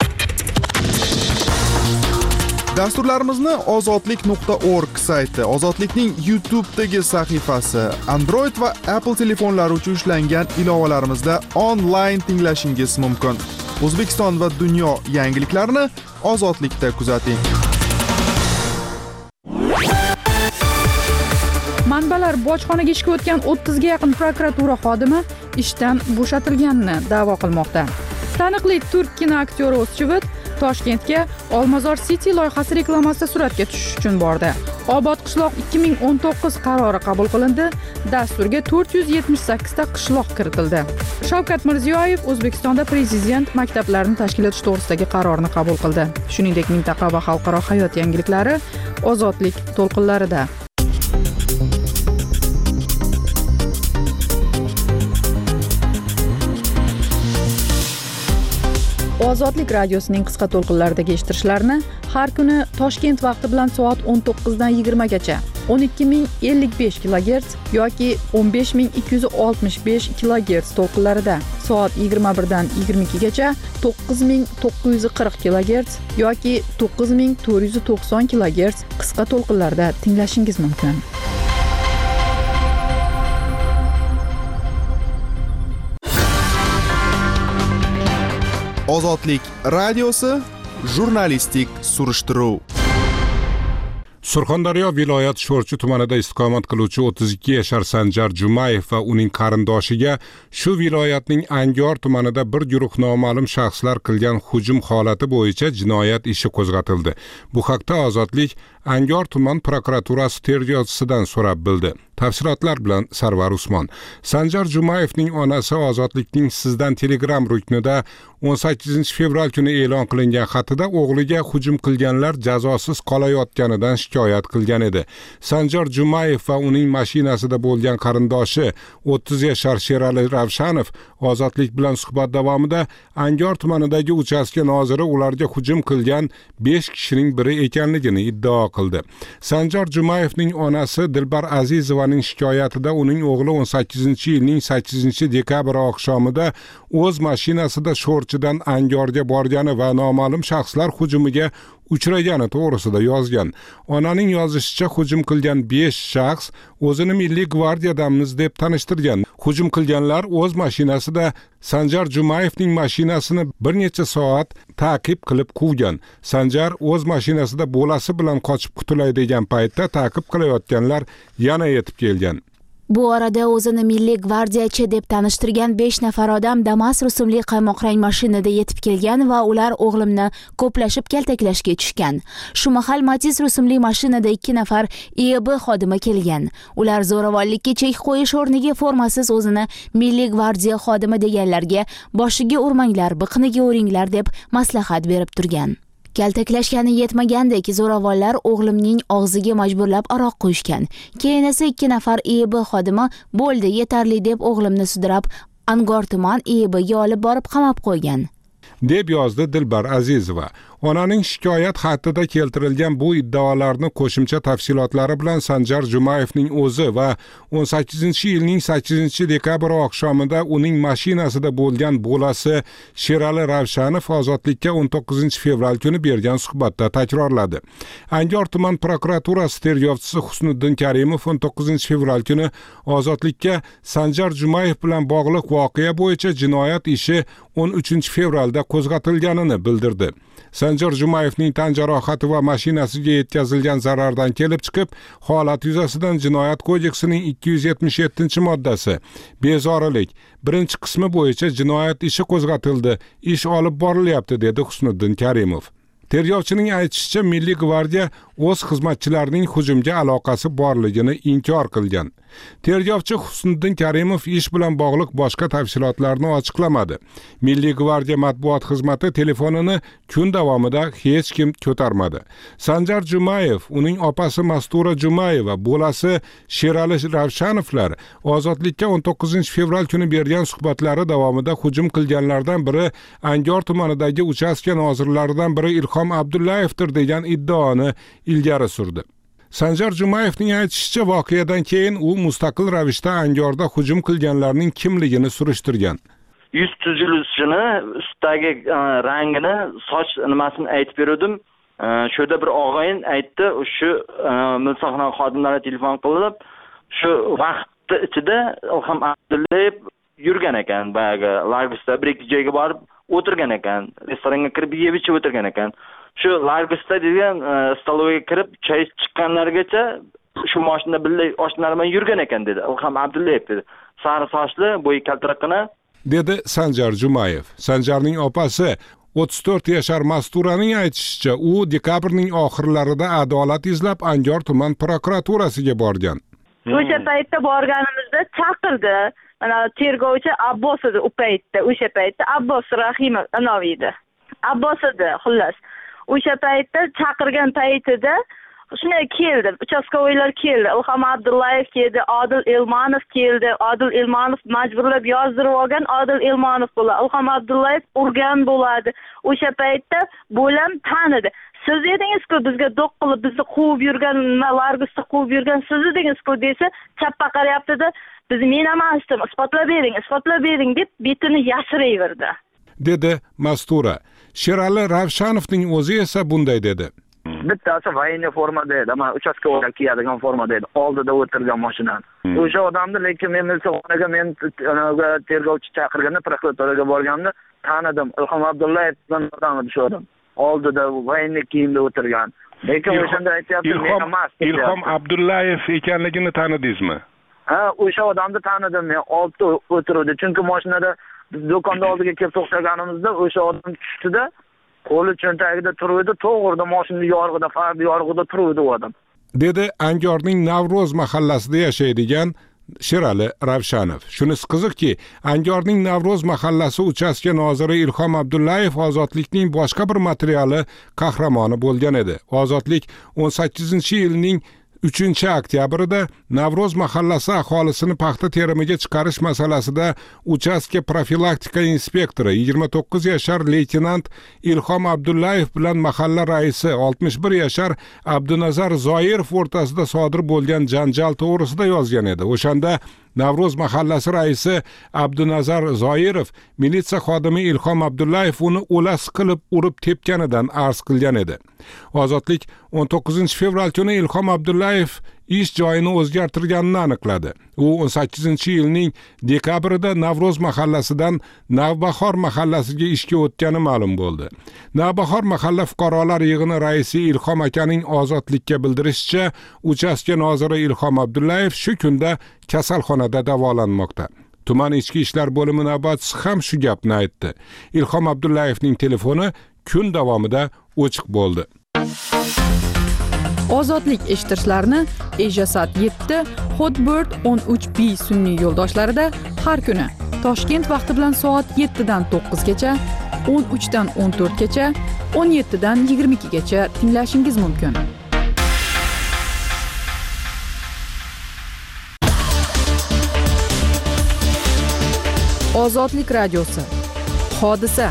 I: Dasturlarimizni ozodlik nuqta org sayti, Ozodlikning YouTube'dagi sahifasi, Android va Apple telefonlari uchun ishlangan ilovalarimizda onlayn tinglashingiz mumkin. O'zbekiston va dunyo yangiliklarini Ozodlikda kuzating.
A: Manbalar bojxonaga ishga o'tgan o'ttizga yaqin prokuratura xodimi ishdan bo'shatilganini da'vo qilmoqda. Taniqli turk kinoaktyori O'zchivit Toshkentga Olmazor City loyihasi reklamasida suratga tushish uchun bordi. Obod qishloq ikki ming o'n to'qqiz qarori qabul qilindi. Dasturga to'rt yuz yetmish sakkiz ta qishloq kiritildi. Shavkat Mirziyoyev O'zbekistonda prezident maktablarini tashkil etish to'g'risidagi qarorni qabul qildi. Shuningdek, mintaqa va xalqaro hayot yangiliklari Ozodlik to'lqinlarida. Ozodlik radiosining qisqa to'lqinlaridagi eshittirishlarni har kuni Toshkent vaqti bilan soat o'n to'qqiz dan yigirma gacha o'n ikki ming ellik besh kilogerts yoki o'n besh ming ikki yuz oltmish besh kilogerts to'lqinlarida, soat yigirma bir dan yigirma ikki gacha to'qqiz ming to'qqiz yuz qirq kilogerts yoki to'qqiz ming to'rt yuz to'qson kilogerts qisqa to'lqinlarda tinglashingiz mumkin.
I: Ozodlik radiosi jurnalistik surishtiruv.
G: Surxondaryo viloyat Sho'rchi tumanida istiqomat qiluvchi o'ttiz ikki yashar Sanjar Jumayev va uning qarindoshiga shu viloyatning Angor tumanida bir guruh noma'lum shaxslar qilgan hujum holati bo'yicha jinoyat ishi qo'zg'atildi. Bu haqda Ozodlik Angor tuman prokuraturasi tergovchisidan so'rab bildi. Tafsilotlar bilan Sarvar Usmon. Sanjar Jumayevning onasi Ozodlikning Sizdan Telegram ruknida o'n sakkizinchi fevral kuni e'lon qilingan xatida o'g'liga hujum qilganlar jazosiz qolayotganidan shikoyat qilgan edi. Sanjar Jumayev va uning mashinasida bo'lgan qarindoshi o'ttiz yashar Sherali Ravshanov Ozodlik bilan suhbat davomida Angor tumanidagi uchastka noziri ularga hujum qilgan besh kishining biri ekanligini iddao qildi. Sanjar Jumayevning onasi Dilbar Azizovaning shikoyatida uning o'g'li o'n sakkizinchi yilning sakkizinchi dekabr oqshomida o'z mashinasida Sho'rchidan Angorga borgani va noma'lum shaxslar hujumiga uchragani to'g'risida yozgan. Onaning yozishicha, hujum qilgan besh shaxs o'zini Milliy gvardiyadamiz deb tanishtirgan. Hujum qilganlar o'z mashinasida Sanjar Jumayevning mashinasini bir necha soat ta'qib qilib quvgan. Sanjar o'z mashinasida bolasi bilan qochib qutulay degan paytda ta'qib qilayotganlar yana yetib kelgan.
P: Bu orada o'zini Milliy gvardiyachi deb tanishtirgan besh nafar odam Damas rusumli qaymoq rang mashinada yetib kelgan va ular o'g'limni ko'plashib kaltaklashga tushgan. Shu mahal Matiz rusumli mashinada ikki nafar I E B xodimi kelgan. Ular zo'ravonlikka chek qo'yish o'rniga formasiz o'zini Milliy gvardiya xodimi deganlarga boshiga urmanglar, biqiniga uringlar deb maslahat berib turgan. Kaltaklashgani yetmagandek zo'ravonlar o'g'limning og'ziga majburlab aroq qo'yishgan. Keyin esa ikki nafar I E B xodimi bo'ldi, yetarli deb o'g'limni sudrab Angor tuman I E B'ga olib borib qamab qo'ygan,
G: deb yozdi Dilbar Azizova. Onaning shikoyat xatida keltirilgan bu iddaolarni qo'shimcha tafsilotlari bilan Sanjar Jumayevning o'zi va o'n sakkizinchi yilning sakkizinchi dekabr oqshomida uning mashinasida bo'lgan bolasi Sherali Ravshanov Ozodlikka o'n to'qqizinchi fevral kuni bergan suhbatda takrorladi. Angor tuman prokuraturasi tergovchisi Husniddin Karimov o'n to'qqizinchi fevral kuni Ozodlikka Sanjar Jumayev bilan bog'liq voqea bo'yicha jinoyat ishi o'n uchinchi fevralda qo'zg'atilganini bildirdi. Sanjar Jumayevning tan jarohati va mashinasiga yetkazilgan zarardan kelib chiqib, holat yuzasidan Jinoyat kodeksining ikki yuz yetmish yettinchi moddasi bezorilik birinchi qismi bo'yicha jinoyat ishi qo'zg'atildi, ish olib borilyapti, dedi Husniddin Karimov. Tergovchining aytishicha, Milliy gvardiya o'z xizmatchilarining hujumga aloqasi borligini inkor qilgan. Tergovchi Husniddin Karimov ish bilan bog'liq boshqa tafsilotlarni ochiqlamadi. Milliy gvardiya matbuot xizmati telefonini kun davomida hech kim ko'tarmadi. Sanjar Jumayev, uning opasi Mastura Jumayeva, bo'lasi Sherali Ravshanovlar Ozodlikka o'n to'qqizinchi fevral kuni bergan suhbatlari davomida hujum qilganlardan biri Angor tumanidagi uchastka nozirlaridan biri Ilhom Abdullayevdir degan iddaoni ilgari surdi. Sanjar Jumayevning aytishicha, voqeadan keyin u mustaqil ravishda Angorda hujum qilganlarning kimligini surishtirgan.
Q: Yuz tuzilishini, ustidagi rangini, soch nimasini aytib berdim. Shuda bir og'ayin aytdi, shu milsoxona xodimlari telefon qilib, shu vaqt ichida Ilhom Abdullayev yurgan ekan, bayaga Largusda bir ikki joyga borib o'tirgan ekan, restoranga kirib yeb ichib o'tirgan ekan. Shu Largusda degan stolovaga kirib choy chiqqanlargacha shu mashinada birga oshnalar bilan yurgan ekan dedi. Ilhom Abdullayev dedi. Sari sochli, bo'yi kaltiraqqina
G: dedi Sanjar Jumayev. Sanjarning opasi o'ttiz to'rt yashar Masturaning aytishicha, u dekabrning oxirlarida adolat izlab Angor tuman prokuraturasiga borgan.
R: O'sha paytda borganimizda chaqirdi. Mana tergovchi Abbos edi u paytda, o'sha paytda Abbos Rahimov anoviydi. Abbos edi, xullas. O'sha paytda chaqirgan paytida shunday keldi, uchastkovoylar keldi, Ilhom Abdullayev keldi, Odil Elmanov keldi. Odil Elmanov majburlab yozdirib olgan, Odil Elmanov bo'ladi. Ilhom Abdullayev urgan bo'ladi. O'sha paytda bo'lam tanidi. Siz edingiz-ku bizga do'q qilib bizni quvib yurgan, Largusda quvib yurgan siz edingiz-ku desa, chappa qarayapti-da, biz men emasdim, isbotlab bering, isbotlab bering deb betini yashirayverdi.
G: dedi Mastura. Sherali Ravshanovning o'zi esa bunday dedi.
S: Bittasi voyinniy formada edi, ama uchastkovoylar kiyadigan formada edi, oldida o'tirgan mashinani. O'sha odamni lekin men milsoxonaga men tergovchi chaqirganda, prokuraturaga borganimda tanidim. Ilhom Abdullayev odam edi shu odam. Oldida voyinniy kiyimda o'tirgan. Lekin o'shanda aytyapti, men emas.
G: Ilhom Abdullayev ekanligini tanidingizmi?
S: Ha, o'sha odamni tanidim men, oldida o'tirdi. Chunki mashinada biz do'konda oldiga kelib to'xtaganimizda o'sha odam tushdi-da, qo'li cho'ntagida turibdi, to'g'rida mashina yorug'ida, far yorug'ida turibdi u odam.
G: dedi Angorning Navro'z mahallasida yashaydigan Sherali Ravshanov. Shunisi qiziqki, Angorning Navro'z mahallasi uchastka noziri Ilhom Abdullayev Ozodlikning boshqa bir materiali qahramoni bo'lgan edi. Ozodlik o'n sakkizinchi yilning uchinchi oktyabrida Navro'z mahallasi aholisini paxta terimiga chiqarish masalasida uchastka profilaktika inspektori yigirma to'qqiz yashar leytenant Ilhom Abdullayev bilan mahalla raisi oltmish bir yashar Abdunazar Zoirov o'rtasida sodir bo'lgan janjal to'g'risida yozgan edi. O'shanda Navro'z mahallasi raisi Abdunazar Zoirov militsiya xodimi Ilhom Abdullayev uni o'las qilib urib tepganidan arz qilgan edi. Ozodlik o'n to'qqizinchi fevral kuni Ilhom Abdullayev ish joyini o'zgartirganini aniqladi. U o'n sakkizinchi yilning dekabrida Navro'z mahallasidan Navbahor mahallasiga ishga o'tgani ma'lum bo'ldi. Navbahor mahalla fuqarolar yig'ini raisi Ilhom akaning Ozodlikka bildirishicha, uchastka noziri Ilhom Abdullayev shu kunda kasalxonada davolanmoqda. Tuman ichki ishlar bo'limi navbatchisi ham shu gapni aytdi. Ilhom Abdullayevning telefoni kun davomida o'chiq bo'ldi.
A: Ozodlik eshittirishlarni Ejasat yetti, Hotbird o'n uch B sun'iy yo'ldoshlarida har kuni Toshkent vaqti bilan soat yettidan to'qqizgacha, o'n uchdan o'n to'rtgacha, o'n yettidan yigirma ikkigacha tinglashingiz mumkin. Ozodlik radiosi. Hodisa.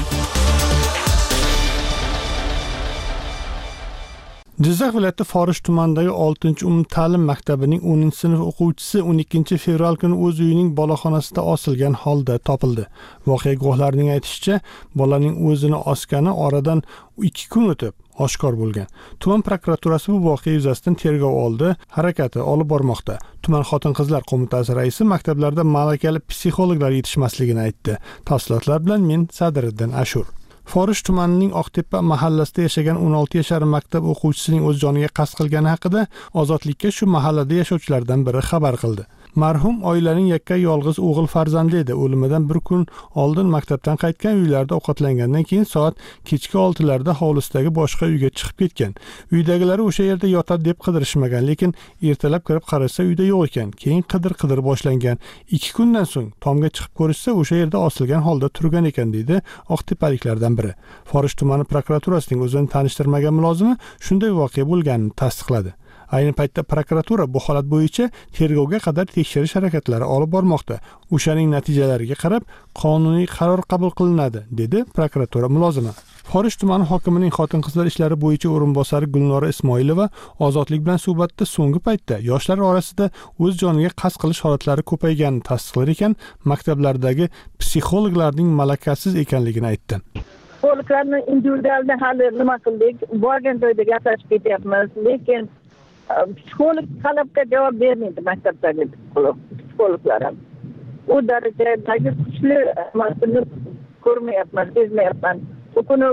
D: Jizzax viloyati Forish tumanidagi oltinchi umumta'lim maktabining o'ninchi sinf o'quvchisi o'n ikkinchi fevral kuni o'z uyining boloxonasida osilgan holda topildi. Voqea guvohlarining aytishicha, bolaning o'zini osgani oradan ikki kun o'tib oshkor bo'lgan. Tuman prokuraturasi bu voqea yuzasidan tergov oldi, harakati olib bormoqda. Tuman xotin-qizlar qo'mitasi raisi maktablarda malakali psixologlar yetishmasligini aytdi. Tafsilotlar bilan men Sadiriddin Ashur. Forish tumanining Oqtepa mahallasida yashagan o'n olti yashar maktab o'quvchisining o'z joniga qasd qilgani haqida Ozodlikka shu mahallada yashovchilardan biri xabar qildi. Marhum oilaning yakka yolg'iz o'g'il farzandli edi. O'limidan bir kun oldin maktabdan qaytgan, uylarida ovqatlangandan keyin soat kechki oltilarda hovlisidagi boshqa uyga chiqib ketgan. Uydagilari o'sha yerda yotadi deb qidirishmagan, lekin ertalab kirib qarasa uyda yo'q ekan. Keyin qidir-qidir boshlangan. ikki kundan so'ng tomga chiqib ko'rishsa o'sha yerda osilgan holda turgan ekan, deydi oqtepaliklardan biri. Forish tumani prokuraturasining o'zini tanishtirmagan mulozimi shunday voqea bo'lganini tasdiqladi. Ayni paytda prokuratura bu holat bo'yicha tergovga qadar tekshirish harakatlari olib bormoqda. O'shaning natijalariga qarab qonuniy qaror qabul qilinadi, dedi prokuratura mulozimi. Forish tumani hokimining xotin-qizlar ishlari bo'yicha o'rinbosari Gulnora Ismoilova ozodlik bilan suhbatda so'nggi paytda yoshlar orasida o'z joniga qasd qilish holatlari ko'payganini tasdiqlar ekan, maktablardagi psixologlarning malakasiz ekanligini aytdi.
T: Psixologlarni individualda hali nima qildik? Borgan joyda gaplashib ketyapmiz, lekin psixolog talabga javob bermaydi maktabdagi psixologlar ham. U darajadagi kuchli emasini ko'rmayapman, sezmayapman. Bu kuni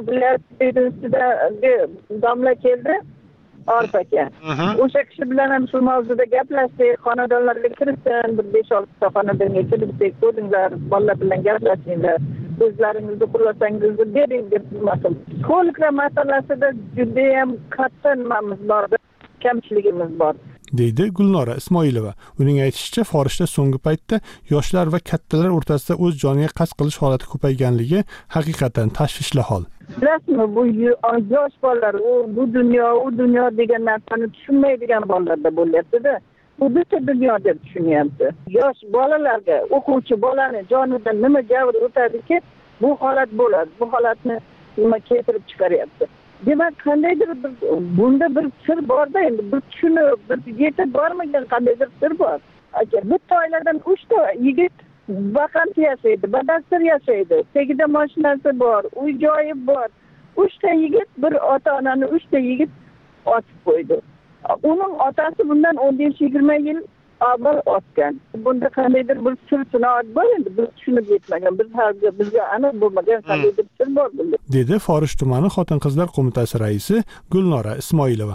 T: bilasizda domla keldi, Orif aka. O'sha kishi bilan ham shu mavzuda gaplashdik, xonadonlarga kirsin, bir besh olti xonadonga kirib ko'ringlar, bolalar bilan gaplashinglar. O'zlaringizni xohlasangiz bering deb nima psixologlar masalasida juda ham katta nimamiz bor, kamchiligimiz bor,
D: deydi Gulnora Ismoilova. Uning aytishicha, Forishda so'nggi paytda yoshlar va kattalar o'rtasida o'z joniga qasd qilish holati ko'payganligi haqiqatan tashvishli hol.
T: Bilasizmi, bu yosh bolalar, bu dunyo, u dunyo degan narsani tushunmaydigan bolalarda bo'lyapti-da. Bu bitta dunyo deb tushunyapti. Yosh bolalarga, o'quvchi bolani jonidan nima javr o'tadiki, bu holat bo'ladi. Bu holatni nima keltirib chiqaryapti. Demak, qandaydir bir bunda bir sir bor-da, endi bir tushunib, bir yetib bormagan qandaydir sir bor. Aka, bitta oiladan uchta yigit vaqant yashaydi, badastir yashaydi. Tegida mashinasi bor, uy joyi bor. uchta yigit, bir ota-onani uchta yigit otib qo'ydi. Uning otasi bundan o'n besh yigirma yil avval otgan. Bunda qandaydir bir sir sinoat bor, endi biz tushunib yetmagan, biz hozir bizga aniq bo'lmagan qandaydir sir bor bunda,
D: dedi Forish tumani xotin-qizlar qo'mitasi raisi Gulnora Ismoilova.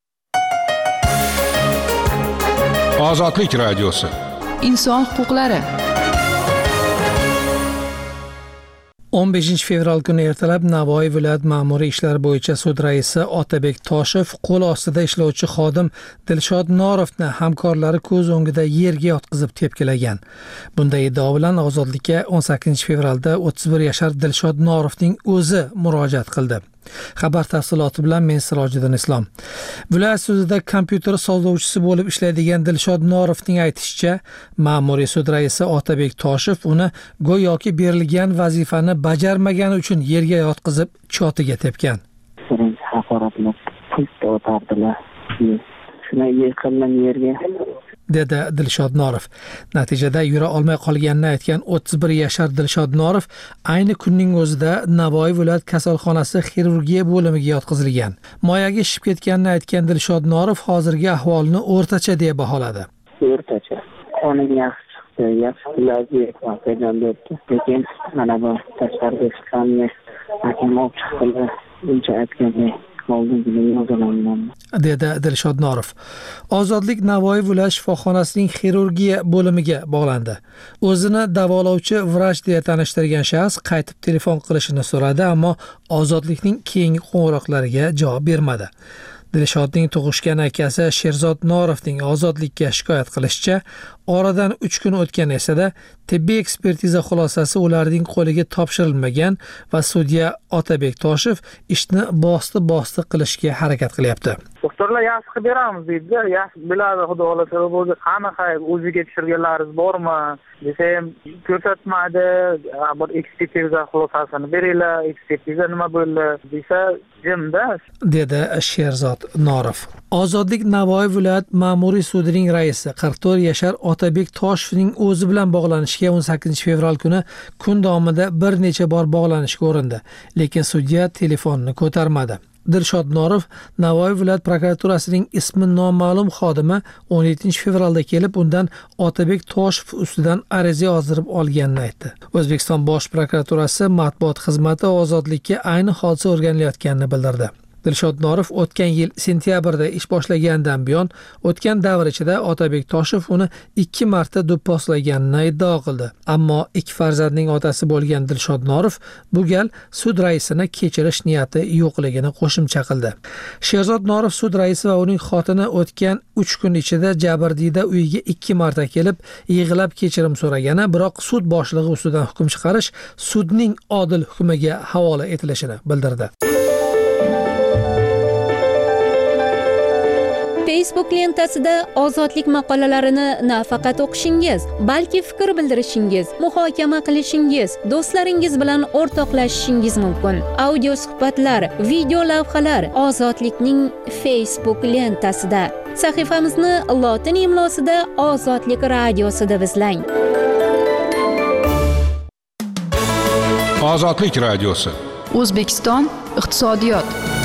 G: Ozodlik radiosi.
A: Inson huquqlari.
H: o'n beshinchi fevral kuni ertalab Navoiy viloyat ma'muriy ishlar bo'yicha sud raisi Otabek Toshev qo'l ostida ishlovchi xodim Dilshod Norovni hamkorlari ko'z o'ngida yerga yotqizib tepkilagan. Bunday iddao bilan ozodlikka o'n sakkizinchi fevralda o'ttiz bir yashar Dilshod Norovning o'zi murojaat qildi. Xabar tafsiloti bilan men Sirojiddin Islom. Viloyat sudida kompyuter sozlovchisi bo'lib ishlaydigan Dilshod Norovning aytishicha, ma'muriy sud raisi Otabek Toshev uni go'yoki berilgan vazifani bajarmagani uchun yerga yotqizib chotiga tepgan.
U: Birinchi haqoratlar pultda o'tardilar. Shuna yiqildim yerga,
H: dedi Dilshod Norov. Natijada yura olmay qolganini aytgan o'ttiz bir yashar Dilshod Norov ayni kunning o'zida Navoiy viloyat kasalxonasi xirurgiya bo'limiga yotqizilgan. Moyaga shishib ketganini aytgan Dilshod Norov hozirgi ahvolini o'rtacha deb baholadi.
U: O'rtacha. Qoning yaxshi chiqdi, yaxshi iloji yetmagan debdi. Lekin mana bu tashqariga chiqqanni hakim olib chiqdi, uncha aytgandek.
H: dedi Dilshod Norov. Ozodlik Navoiy viloyat shifoxonasining xirurgiya bo'limiga bog'landi. O'zini davolovchi vrach deya tanishtirgan shaxs qaytib telefon qilishini so'radi, ammo Ozodlikning keyingi qo'ng'iroqlariga javob bermadi. Dilshodning tug'ishgan akasi Sherzod Norovning Ozodlikka shikoyat qilishicha, oradan uch kun o'tgan esa tibbiy ekspertiza xulosasi ularning qo'liga topshirilmagan va sudya Otabek Toshev ishni bosti-bosti qilishga harakat qilyapti.
S: Doktorlar yaxshi qilib beramiz deydi, yaxshi biladi, xudo xolasa bo'lsa, qanaqa o'ziga tekshirganlaringiz bormi desa ham ko'rsatmadi. Bir ekspertiza xulosasini beringlar, ekspertiza nima bo'ldi desa jimda, dedi Sherzod Norov. Ozodlik Navoiy viloyat ma'muriy sudining raisi qirq to'rt yashar Otabek Toshevning o'zi bilan bog'lanishga o'n sakkizinchi fevral kuni kun davomida bir necha bor bog'lanishga urindi, lekin sudya telefonni ko'tarmadi. Dilshod Norov Navoiy viloyat prokuraturasining ismi noma'lum xodimi o'n yettinchi fevralda kelib, undan Otabek Toshev ustidan ariza yozdirib olganini aytdi. O'zbekiston Bosh prokuraturasi matbuot xizmati Ozodlikka ayni hodisa o'rganilayotganini bildirdi.
H: Dilshod Norov o'tgan yil sentyabrda ish boshlaganidan buyon o'tgan davr ichida Otabek Toshev uni ikki marta do'pposlaganini iddao qildi. Ammo ikki farzandning otasi bo'lgan Dilshod Norov bu gal sud raisini kechirish niyati yo'qligini qo'shimcha qildi. Sherzod Norov sud raisi va uning xotini o'tgan uch kun ichida jabrdiyda uyiga ikki marta kelib, yig'lab kechirim so'ragani, biroq sud boshlig'i ustidan hukm chiqarish sudning odil hukmiga havola etilishini bildirdi.
J: Facebook lentasida ozodlik maqolalarini nafaqat o'qishingiz, balki fikr bildirishingiz, muhokama qilishingiz, do'stlaringiz bilan o'rtoqlashishingiz mumkin. Audio suhbatlar, video lavhalar Ozodlikning Facebook lentasida. Sahifamizni lotin imlosida Ozodlik radiosida izlang.
G: Ozodlik radiosi.
A: O'zbekiston iqtisodiyot.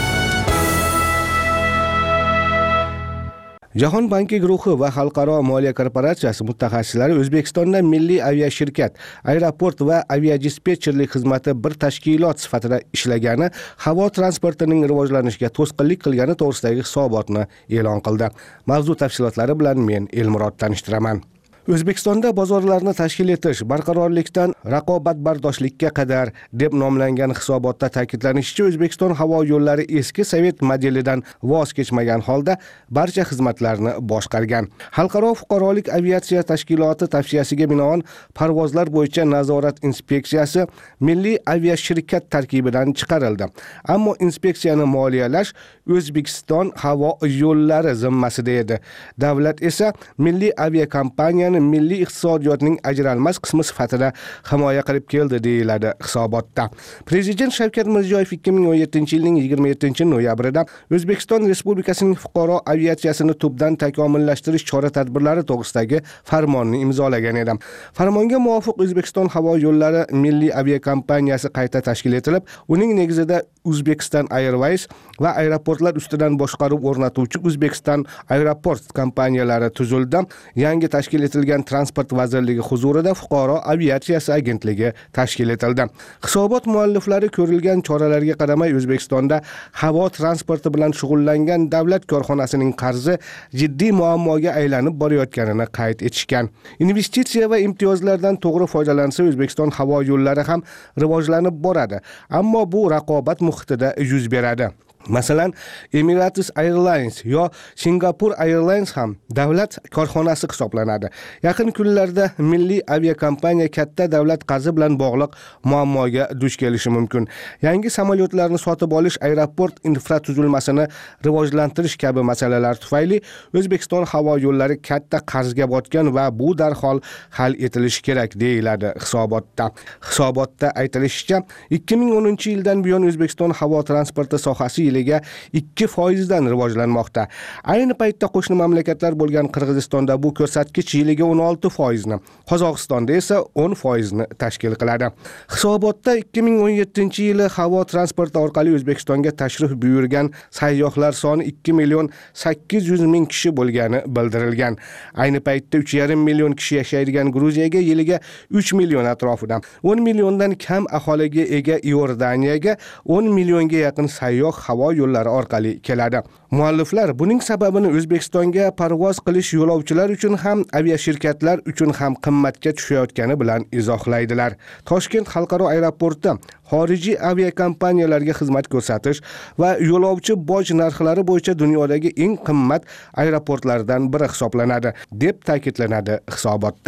C: Jahon banki guruhi va Xalqaro moliya korporatsiyasi mutaxassislari O'zbekistonda milliy aviashirkat, aeroport va aviadispetcherlik xizmati bir tashkilot sifatida ishlagani havo transportining rivojlanishiga to'sqinlik qilgani to'g'risidagi hisobotni e'lon qildi. Mavzu tafsilotlari bilan men Elmurod tanishtiraman. O'zbekistonda bozorlarni tashkil etish barqarorlikdan raqobatbardoshlikka qadar deb nomlangan hisobotda ta'kidlanishicha, O'zbekiston havo yo'llari eski sovet modelidan voz kechmagan holda barcha xizmatlarni boshqargan. Xalqaro fuqarolik aviatsiya tashkiloti tavsiyasiga binoan parvozlar bo'yicha nazorat inspeksiyasi milliy aviashirkat tarkibidan chiqarildi. Ammo inspeksiyani moliyalash O'zbekiston havo yo'llari zimmasida edi. Davlat esa milliy aviakompaniyani milliy iqtisodiyotning ajralmas qismi sifatida himoya qilib keldi, deyiladi hisobotda. Prezident Shavkat Mirziyoyev ikki ming o'n yettinchi yilning yigirma yettinchi noyabrida O'zbekiston Respublikasining fuqaro aviatsiyasini tubdan takomillashtirish chora-tadbirlari to'g'risidagi farmonni imzolagan edi. Farmonga muvofiq O'zbekiston havo yo'llari milliy aviakompaniyasi qayta tashkil etilib, uning negizida Uzbekistan Airways va aeroportlar ustidan boshqaruv o'rnatuvchi Uzbekistan Aeroport kompaniyalari tuzildi. Yangi tashkil etilgan Transport vazirligi huzurida fuqaro aviatsiyasi agentligi tashkil etildi. Hisobot mualliflari ko'rilgan choralarga qaramay O'zbekistonda havo transporti bilan shug'ullangan davlat korxonasining qarzi jiddiy muammoga aylanib borayotganini qayd etishgan. Investitsiya va imtiyozlardan to'g'ri foydalansa O'zbekiston havo yo'llari ham rivojlanib boradi, ammo bu raqobat muhitida yuz beradi. Masalan, Emirates Airlines yo Singapore Airlines ham davlat korxonasi hisoblanadi. Yaqin kunlarda milliy aviakompaniya katta davlat qarzi bilan bog'liq muammoga duch kelishi mumkin. Yangi samolyotlarni sotib olish, aeroport infratuzilmasini rivojlantirish kabi masalalar tufayli O'zbekiston havo yo'llari katta qarzga botgan va bu darhol hal etilishi kerak, deyiladi hisobotda. Hisobotda aytilishicha, ikki ming o'ninchi yildan buyon O'zbekiston havo transporti sohasi yiliga ikki foiz dan rivojlanmoqda. Ayni paytda qo'shni mamlakatlar bo'lgan Qirg'izistonda bu ko'rsatkich yiliga o'n olti foiz ni, Qozog'istonda esa o'n foiz ni tashkil qiladi. Hisobotda ikki ming o'n yettinchi yili havo transporti orqali O'zbekistonga tashrif buyurgan sayyohlar soni ikki million sakkiz yuz ming kishi bo'lgani bildirilgan. Ayni paytda uch yarim million kishi yashaydigan Gruziyaga yiliga uch million atrofida, o'n milliondan kam aholiga ega Iordaniyaga o'n millionga yaqin sayyoh havo yo'llari orqali keladi. Mualliflar buning sababini O'zbekistonga parvoz qilish yo'lovchilar uchun ham aviashirkatlar uchun ham qimmatga tushayotgani bilan izohlaydilar. Toshkent xalqaro aeroporti xorijiy aviakompaniyalarga xizmat ko'rsatish va yo'lovchi boj narxlari bo'yicha dunyodagi eng qimmat aeroportlardan biri hisoblanadi, deb ta'kidlanadi hisobotda.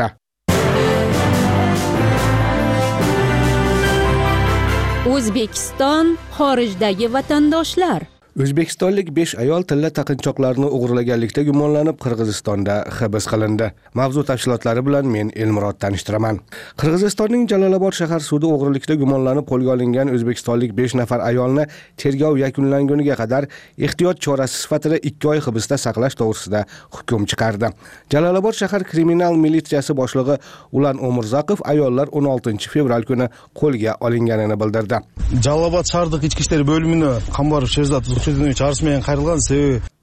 J: O'zbekiston xorijdagi vatandoshlar.
C: O'zbekistonlik besh ayol tilla taqinchoqlarni o'g'irlaganlikda gumonlanib Qirg'izistonda hibs qilindi. Mavzu tafsilotlari bilan men Elmurod tanishtiraman. Qirg'izistonning Jalolobod shahar sudi o'g'irlikda gumonlanib qo'lga olingan o'zbekistonlik besh nafar ayolni tergov yakunlanguniga qadar ehtiyot chorasi sifatida ikki oy hibsda saqlash to'g'risida hukm chiqardi. Jalolobod shahar kriminal militsiyasi boshlig'i Ulan Omurzaqov ayollar o'n oltinchi fevral kuni qo'lga olinganini bildirdi.
E: Jalolobod shahardagi ichki ishlar bo'limini Qambarov Sherzod Zuhriddinovic arasымен qayrilgan себебі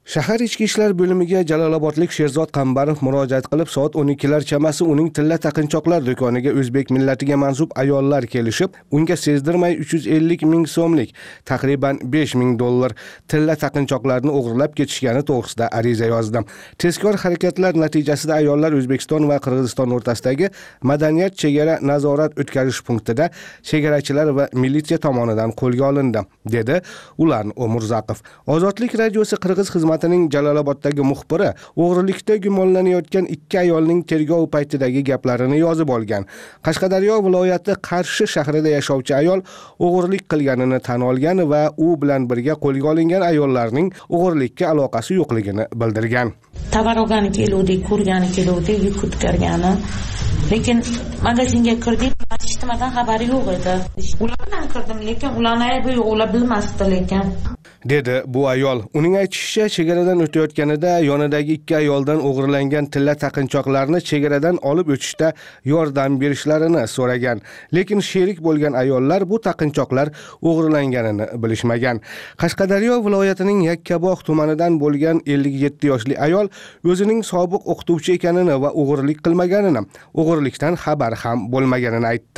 C: Shahar ichki ishlar bo'limiga Jalolobodlik Sherzod Qambarov murojaat qilib, soat o'n ikkilar chamasi uning tilla taqinchoqlar do'koniga o'zbek millatiga mansub ayollar kelishib, unga sezdirmay uch yuz ellik ming so'mlik, taqriban besh ming dollar tilla taqinchoqlarni o'g'irlab ketishgani to'g'risida ariza yozdi. Tezkor harakatlar natijasida ayollar O'zbekiston va Qirg'iziston o'rtasidagi madaniyat chegara nazorat o'tkazish punktida chegarachilar va militsiya tomonidan qo'lga olindi, dedi Ulan Omurzaqov. Ozodlik radiosi Qirg'iz xizmatining Jaloloboddagi muxbiri o'g'rilikda gumonlanayotgan ikki ayolning tergov paytidagi gaplarini yozib olgan. Qashqadaryo viloyati Qarshi shahrida yashovchi ayol o'g'rilik qilganini tan olgan va u bilan birga qo'lga olingan ayollarning o'g'rilikka aloqasi yo'qligini bildirgan.
E: Tovar olgani keluvdik, ko'rgani keluvdik, yuk ko'targani. Lekin magazinga kirdik, hech nimadan xabari yo'q edi. Ular bilan kirdim, lekin ularni aybi yo'q, ular bilmasdi lekin.
C: dedi bu ayol. Uning aytishicha, chegaradan o'tayotganida yonidagi ikki ayoldan o'g'irlangan tilla taqinchoqlarni chegaradan olib o'tishda yordam berishlarini so'ragan. Lekin sherik bo'lgan ayollar bu taqinchoqlar o'g'irlanganini bilishmagan. Qashqadaryo viloyatining Yakkabog' tumanidan bo'lgan ellik yetti yoshli ayol o'zining sobiq o'qituvchi ekanini va o'g'irlik qilmaganini, o'g'irlikdan xabar ham bo'lmaganini aytdi.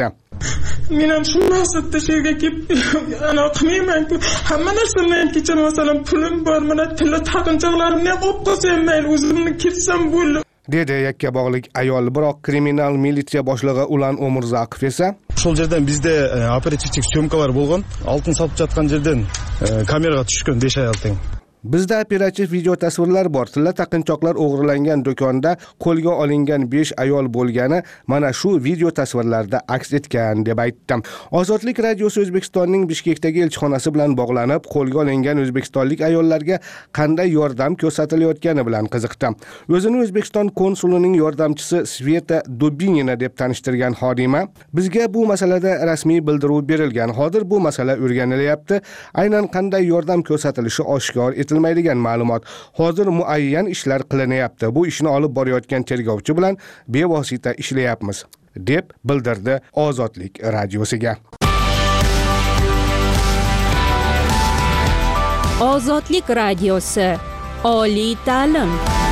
V: Men ham shu maqsadda shu yerga kelib, ana qilmayman-ku. Hamma narsamdan kecha masalan pulim bor, mana tilla taqinchoqlarimni ham olib qo'ysam mayli, o'zimni ketsam bo'ldi.
C: dedi Yakkabog'lik ayol. Biroq kriminal militsiya boshlig'i Ulan Omurzaqov esa
W: Ошол жерден бизде оперативдик съемкалар болгон. Алтын сатып жаткан жерден камерага түшкөн беш аял тең.
C: Bizda operativ video tasvirlar bor. Tilla taqinchoqlar o'g'irlangan do'konda qo'lga olingan besh ayol bo'lgani mana shu video tasvirlarda aks etgan, deb aytdim. Ozodlik radiosi O'zbekistonning Bishkekdagi elchixonasi bilan bog'lanib, qo'lga olingan o'zbekistonlik ayollarga qanday yordam ko'rsatilayotgani bilan qiziqdi. O'zini O'zbekiston konsulining yordamchisi Sveta Dubinina deb tanishtirgan xodima, bizga bu masalada rasmiy bildiruv berilgan. Hozir bu masala o'rganilyapti. Aynan qanday yordam ko'rsatilishi oshkor etilmaydigan ma'lumot. Hozir muayyan ishlar qilinyapti. Bu ishni olib borayotgan tergovchi bilan bevosita ishlayapmiz, deb bildirdi Ozodlik radiosiga.
J: Ozodlik radiosi. Oliy ta'lim.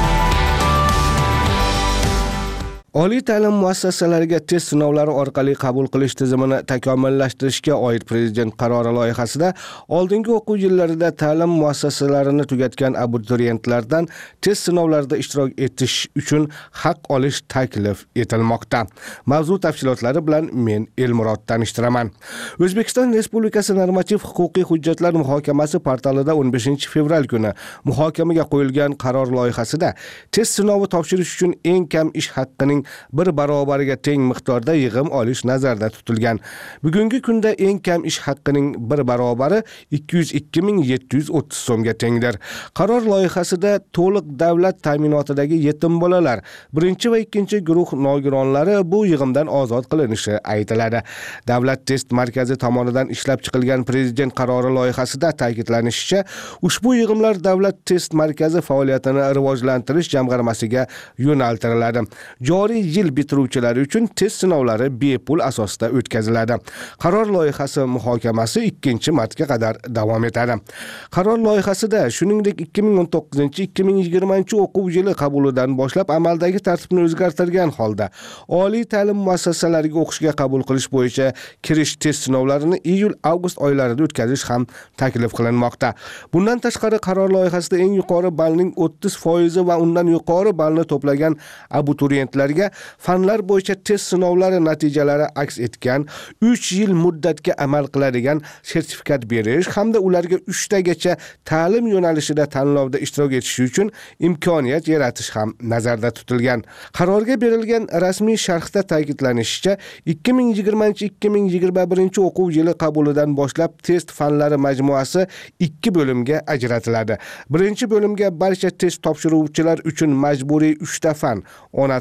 C: Oliy ta'lim muassasalariga test sinovlari orqali qabul qilish tizimini takomillashtirishga oid prezident qarori loyihasida oldingi o'quv yillarida ta'lim muassasalarini tugatgan abituriyentlardan test sinovlarida ishtirok etish uchun haq olish taklif etilmoqda. Mavzu tafsilotlari bilan men Elmurod tanishtiraman. O'zbekiston Respublikasi normativ huquqiy hujjatlar muhokamasi portalida o'n beshinchi fevral kuni muhokamaga qo'yilgan qaror loyihasida test sinovi topshirish uchun eng kam ish haqqining bir barobariga teng miqdorda yig'im olish nazarda tutilgan. Bugungi kunda eng kam ish haqqining bir barobari ikki yuz ikki ming yetti yuz o'ttiz so'mga tengdir. Qaror loyihasida to'liq davlat ta'minotidagi yetim bolalar, birinchi va ikkinchi guruh nogironlari bu yig'imdan ozod qilinishi aytiladi. Davlat test markazi tomonidan ishlab chiqilgan prezident qarori loyihasida ta'kidlanishicha, ushbu yig'imlar davlat test markazi faoliyatini rivojlantirish jamg'armasiga yo'naltiriladi. Joriy yil bitiruvchilari uchun test sinovlari bepul asosda o'tkaziladi. Qaror loyihasi muhokamasi ikkinchi martga qadar davom etadi. Qaror loyihasida shuningdek ikki ming o'n to'qqizinchi ikki ming yigirmanchi o'quv yili qabulidan boshlab amaldagi tartibni o'zgartirgan holda oliy ta'lim muassasalariga o'qishga qabul qilish bo'yicha kirish test sinovlarini iyul-avgust oylarida o'tkazish ham taklif qilinmoqda. Bundan tashqari qaror loyihasida eng yuqori ballning o'ttiz foizi va undan yuqori ballni to'plagan abituriyentlarga fanlar bo'yicha test sinovlari natijalari aks etgan uch yil muddatga amal qiladigan sertifikat berish hamda ularga uch tagacha ta'lim yo'nalishida tanlovda ishtirok etishi uchun imkoniyat yaratish ham nazarda tutilgan. Qarorga berilgan rasmiy sharhda ta'kidlanishicha, ikki ming yigirmanchi ikki ming yigirma birinchi o'quv yili qabulidan boshlab test fanlari majmuasi ikki bo'limga ajratiladi. Birinchi bo'limga barcha test topshiruvchilar uchun majburiy uch ta fan, ona tili,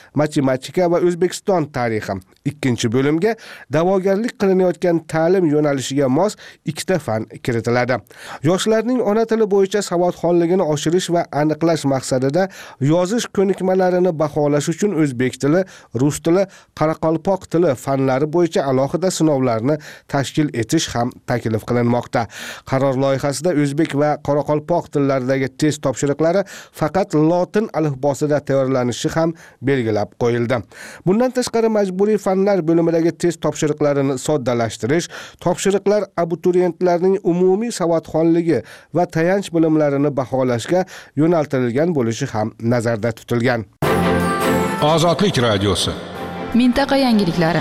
C: matematika va O'zbekiston tarixi. Ikkinchi bo'limga da'vogarlik qilinayotgan ta'lim yo'nalishiga mos ikkita fan kiritiladi. Yoshlarning ona tili bo'yicha savodxonligini oshirish va aniqlash maqsadida yozish ko'nikmalarini baholash uchun o'zbek tili, rus tili, qoraqalpoq tili fanlari bo'yicha alohida sinovlarni tashkil etish ham taklif qilinmoqda. Qaror loyihasida o'zbek va qoraqalpoq tillaridagi test topshiriqlari faqat lotin alifbosida tayyorlanishi ham belgilab qo'yildi. Bundan tashqari majburiy fanlar bo'limidagi test topshiriqlarini soddalashtirish, topshiriqlar abituriyentlarning umumiy savodxonligi va tayanch bilimlarini baholashga yo'naltirilgan bo'lishi ham nazarda tutilgan.
G: Ozodlik radiosi.
A: Mintaqa yangiliklari.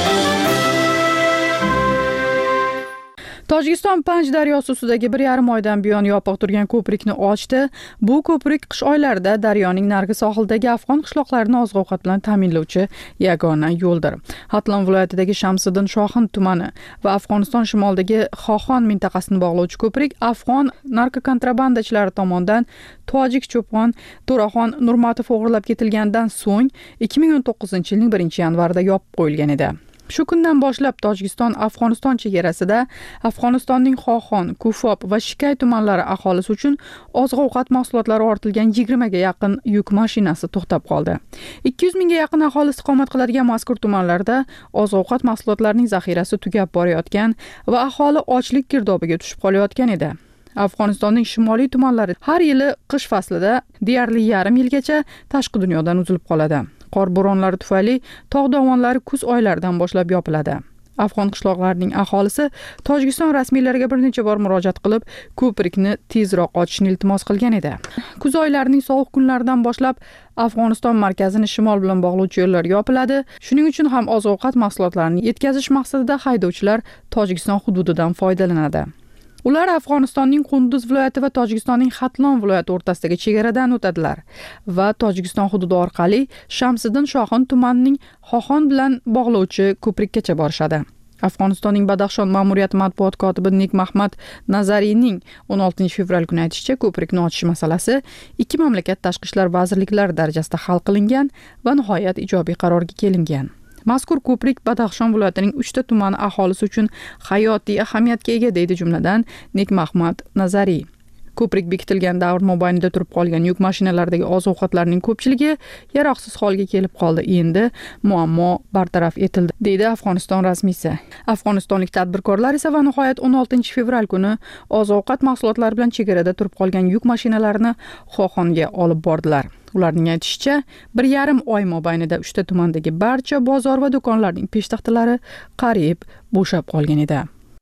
A: Tojikiston Panj daryosi ustidagi bir yarim oydan buyon yopiq turgan ko'prikni ochdi. Bu ko'prik qish oylarida daryoning narigi sohildagi afg'on qishloqlarini oziq-ovqat bilan ta'minlovchi yagona yo'ldir. Hatlon viloyatidagi Shamsiddin Shohin tumani va Afg'oniston shimolidagi Xoxon mintaqasini bog'lovchi ko'prik afg'on narkokontrabandachilari tomonidan tojik cho'pon To'raxon Nurmatov o'g'irlab ketilgandan so'ng ikki ming o'n to'qqizinchi yilning birinchi yanvarida yopib qo'yilgan edi. Shu kundan boshlab Tojikiston Afg'oniston chegarasida Afg'onistonning Xoxon, Kufob va Shikay tumanlari aholisi uchun oziq-ovqat mahsulotlari ortilgan yigirma ga yaqin yuk mashinasi to'xtab qoldi. ikki yuz mingga yaqin aholi istiqomat qiladigan mazkur tumanlarda oziq-ovqat mahsulotlarining zaxirasi tugab borayotgan va aholi ochlik girdobiga tushib qolayotgan edi. Afg'onistonning shimoliy tumanlari har yili qish faslida deyarli yarim yilgacha tashqi dunyodan uzilib qoladi. Qor bo'ronlari tufayli tog' dovonlari kuz oylaridan boshlab yopiladi. Afg'on qishloqlarining aholisi Tojikiston rasmiylariga bir necha bor murojaat qilib, ko'prikni tezroq ochishni iltimos qilgan edi. Kuz oylarining sovuq kunlaridan boshlab Afg'oniston markazini shimol bilan bog'lovchi yo'llar yopiladi. Shuning uchun ham oziq-ovqat mahsulotlarini yetkazish maqsadida haydovchilar Tojikiston hududidan foydalanadi. Ular Afg'onistonning Qunduz viloyati va Tojikistonning Hatlon viloyati o'rtasidagi chegaradan o'tadilar va Tojikiston hududi orqali Shamsiddin Shohin tumanining Xoxon bilan bog'lovchi ko'prikkacha borishadi. Afg'onistonning Badaxshon ma'muriyati matbuot kotibi Nekmahmat Nazariyning o'n oltinchi fevral kuni aytishicha, ko'prikni ochish masalasi ikki mamlakat tashqi ishlar vazirliklari darajasida hal qilingan va nihoyat ijobiy qarorga kelingan. Mazkur ko'prik Badaxshon viloyatining uchta tumani aholisi uchun hayotiy ahamiyatga ega deydi jumladan Nekmahmat Nazariy. Ko'prik bekitilgan davr mobaynida turib qolgan yuk mashinalaridagi oziq-ovqatlarning ko'pchiligi yaroqsiz holga kelib qoldi. Endi muammo bartaraf etildi, deydi Afg'oniston rasmiysi. Afg'onistonlik tadbirkorlar esa va nihoyat o'n oltinchi fevral kuni oziq-ovqat mahsulotlari bilan chegarada turib qolgan yuk mashinalarini Xoxonga olib bordilar. Ularning aytishicha, bir yarim oy mobaynida uchta tumandagi barcha bozor va do'konlarning peshtaxtalari qariyb bo'shab qolgan edi.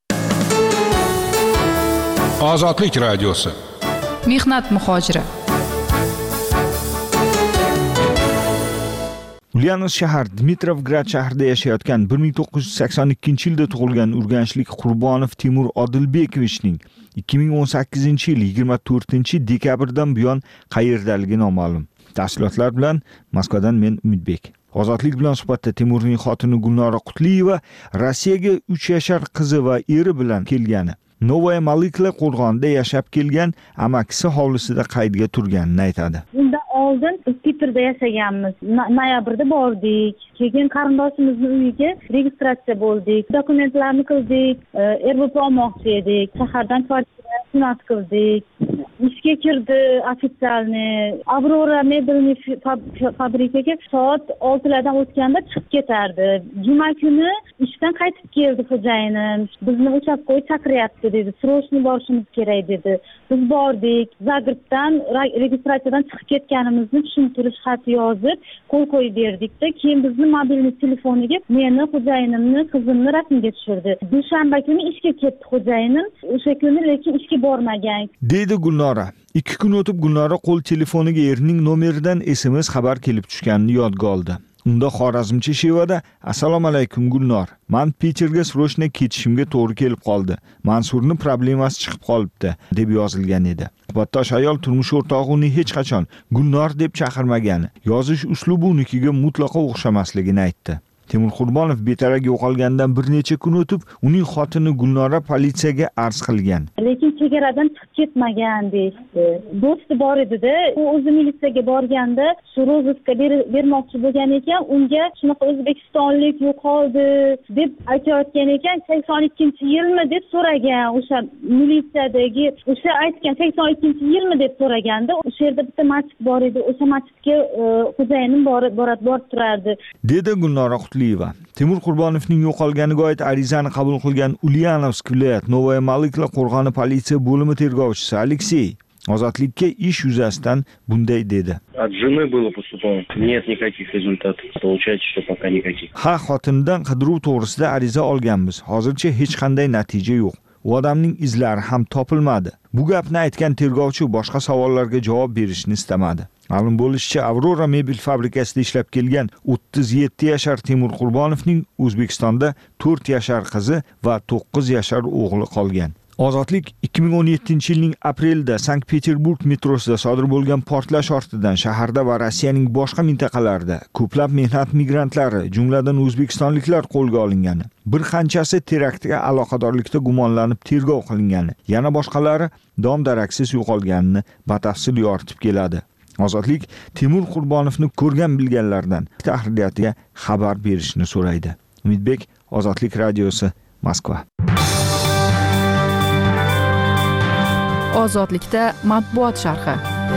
G: Ozodlik radiosi.
A: Mehnat muhojiri.
M: Ulyanovsk shahar Dmitrovgrad shahrida yashayotgan bir ming to'qqiz yuz sakson ikkinchi yilda tug'ilgan urganchlik Qurbonov Timur Odilbekovichning ikki ming o'n sakkizinchi yil yigirma to'rtinchi dekabrdan buyon qayerdaligi noma'lum. Tafsilotlar bilan Moskvadan men Umidbek. Ozodlik bilan suhbatda Timurning xotini Gulnora Qutliyeva Rossiyaga uch yashar qizi va eri bilan kelgani, Novaya Malikla qo'rg'onida yashab kelgan amakisi hovlisida qaydga turganini aytadi.
B: Undan oldin biz Petrda yashaganmiz. Noyabrda bordik. Keyin qarindoshimizning uyiga registratsiya bo'ldik. Dokumentlarni qildik, R B P olmoqchi edik. Shahardan kvartira sinat qildik. Ishga kirdi ofitsialni. Aurora mebelni fabrikaga soat oltilardan o'tganda chiqib ketardi. Juma kuni ishdan qaytib keldi xo'jayinim. Bizni uchastkavoy chaqiryapti dedi. Srochniy borishimiz kerak dedi. Biz bordik. Zagrebdan registratsiyadan chiqib ketganimizni tushuntirish xati yozib, qo'l qo'yib berdik-da, keyin bizni mobilniy telefoniga meni, xo'jayinimni, qizimni rasmiga tushirdi. Dushanba kuni ishga ketdi xo'jayinim. O'sha kuni lekin ishga bormagan.
M: Deydi Gulnora. Ikki kun o'tib Gulnora qo'l telefoniga erining nomeridan S M S xabar kelib tushganini yodga oldi. Unda xorazmcha shevada: "Assalomu alaykum Gulnor. Men Peterga srochna ketishimga to'g'ri kelib qoldi. Mansurning problemasi chiqib qolibdi" deb yozilgan edi. Suhbatdosh ayol turmush o'rtog'i uni hech qachon Gulnor deb chaqirmagani, yozish uslubi unikiga mutlaqo o'xshamasligini aytdi. Temur Qurbonov bedarak yo'qolganidan bir necha kun o'tib, uning xotini Gulnora politsiyaga arz qilgan.
B: Lekin chegaradan chiqib ketmagan deyishdi. Do'sti bor edi-da, u o'zi militsiyaga borganda shu rozviska bermoqchi bo'lgan ekan, unga shunaqa O'zbekistonlik yo'qoldi deb aytayotgan ekan. sakson ikkinchi yilmi deb so'ragan o'sha militsiyadagi, o'sha aytgan sakson ikkinchi yilmi deb so'raganda, o'sha yerda bitta masjid bor edi. O'sha masjidga xo'jayinim borib borib turardi.
M: Dedi Gulnora Qutliyeva. Temur Qurbonovning yo'qolganiga oid arizani qabul qilgan Ulyanovsk viloyat Novaya Malikla qo'rg'oni politsiya bo'limi tergovchisi Aleksey Ozodlikka ish yuzasidan bunday dedi.
F: От жены было поступлено. Нет никаких результатов. Получается, что пока никаких.
M: Ha, xotindan qidiruv to'g'risida ariza olganmiz. Hozircha hech qanday natija yo'q. U odamning izlari ham topilmadi. Bu gapni aytgan tergovchi boshqa savollarga javob berishni istamadi. Ma'lum bo'lishicha, Aurora mebel fabrikasida ishlab kelgan o'ttiz yetti yashar Temur Qurbonovning O'zbekistonda to'rt yashar qizi va to'qqiz yashar o'g'li qolgan. Ozodlik ikki ming o'n yettinchi yilning aprelida Sankt-Peterburg metrosida sodir bo'lgan portlash ortidan shaharda va Rossiyaning boshqa mintaqalarida ko'plab mehnat migrantlari, jumladan o'zbekistonliklar qo'lga olingani, bir qanchasi teraktga aloqadorlikda gumonlanib tergov qilingani, yana boshqalari dom-daraksiz yo'qolganini batafsil yoritib keladi. Ozodlik Temur Qurbonovni ko'rgan bilganlardan tahririyatiga xabar berishni so'raydi. Umidbek, Ozodlik radiosi, Moskva.
A: Ozodlikda matbuot sharhi.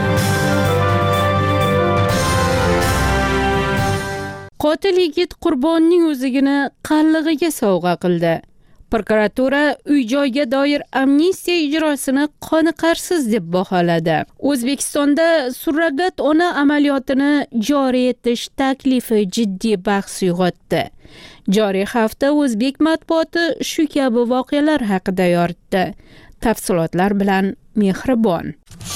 J: Qotil yigit qurbonning o'zigini qallig'iga sovg'a qildi. Prokuratura uy-joyga doir amnistiya ijrosini qoniqarsiz deb baholadi. O'zbekistonda surrogat ona amaliyotini joriy etish taklifi jiddiy bahs uyg'otdi. Joriy hafta o'zbek matbuoti shu kabi voqealar haqida yoritdi. Tafsilotlar bilan Mehribon.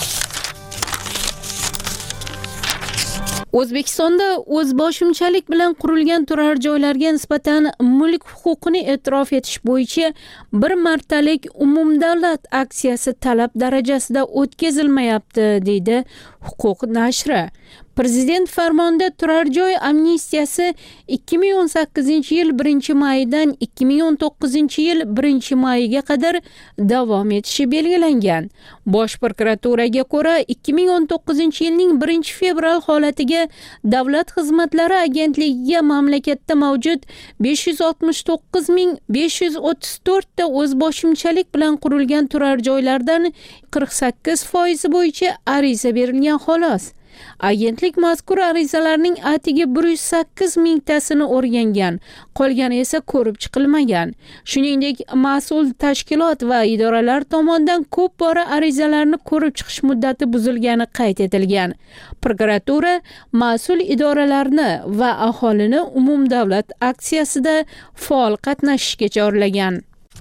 J: O'zbekistonda o'zboshimchalik bilan qurilgan turar joylarga nisbatan mulk huquqini e'tirof etish bo'yicha bir martalik umumdavlat aksiyasi talab darajasida o'tkazilmayapti, deydi Huquq nashri. Prezident farmonida turar joy amnistiyasi ikki ming o'n sakkizinchi yil birinchi maydan ikki ming o'n to'qqizinchi yil birinchi mayiga qadar davom etishi belgilangan. Bosh prokuraturaga ko'ra ikki ming o'n to'qqizinchi yilning birinchi fevral holatiga Davlat xizmatlari agentligiga mamlakatda mavjud besh yuz oltmish to'qqiz ming besh yuz o'ttiz to'rt ta o'zboshimchalik bilan qurilgan turar joylardan qirq sakkiz foizi bo'yicha ariza berilgan xolos. Agentlik mazkur arizalarning atigi bir yuz sakkiz mingtasini o'rgangan, qolgani esa ko'rib chiqilmagan. Shuningdek, mas'ul tashkilot va idoralar tomonidan ko'p bora arizalarni ko'rib chiqish muddati buzilgani qayd etilgan. Prokuratura mas'ul idoralarni va aholini umumdavlat aksiyasida faol qatnashishga chorlagan.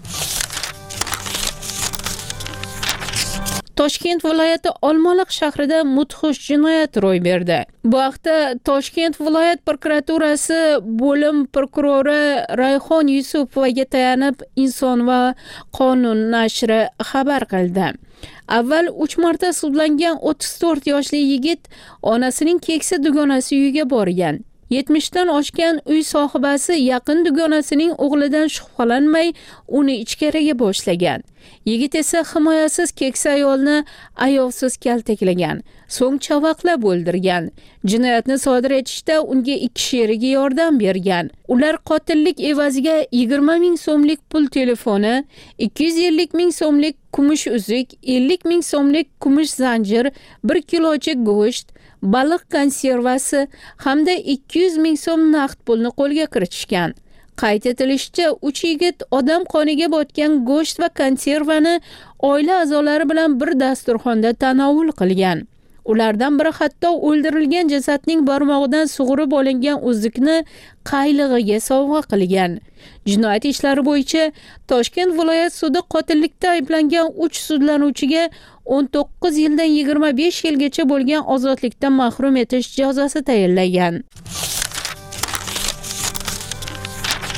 J: Toshkent viloyati Olmaliq shahrida mudhish jinoyat ro'y berdi. Bu haqda Toshkent viloyat prokuraturasi bo'lim prokurori Rayhon Yusupovaga tayanib Inson va qonun nashri xabar qildi. Avval uch marta sudlangan o'ttiz to'rt yoshli yigit onasining keksa dugonasi uyiga borgan. yetmishdan oshgan uy sohibasi yaqin dugonasining o'g'lidan shubhalanmay uni ichkariga boshlagan. Yigit esa himoyasiz keksa ayolni ayovsiz kaltaklagan, so'ng chavaqlab o'ldirgan. Jinoyatni sodir etishda unga ikki sherigi yordam bergan. Ular qotillik evaziga yigirma ming so'mlik pul telefoni, ikki yuz ellik ming so'mlik kumush uzuk, ellik ming so'mlik kumush zanjir, bir kilocha go'sht, baliq konservasi hamda ikki yuz ming so'm naqd pulni qo'lga kiritishgan. Qayd etilishicha, uch yigit odam qoniga botgan go'sht va konservani oila a'zolari bilan bir dasturxonda tanovul qilgan. Ulardan biri hatto o'ldirilgan jasadning barmog'idan sug'urib olingan uzukni qaylig'iga sovg'a qilgan. Jinoyat ishlari bo'yicha Toshkent viloyat sudi qotillikda ayblangan uch sudlanuvchiga o'n to'qqiz yildan yigirma besh yilgacha bo'lgan ozodlikdan mahrum etish jazosi tayinlagan.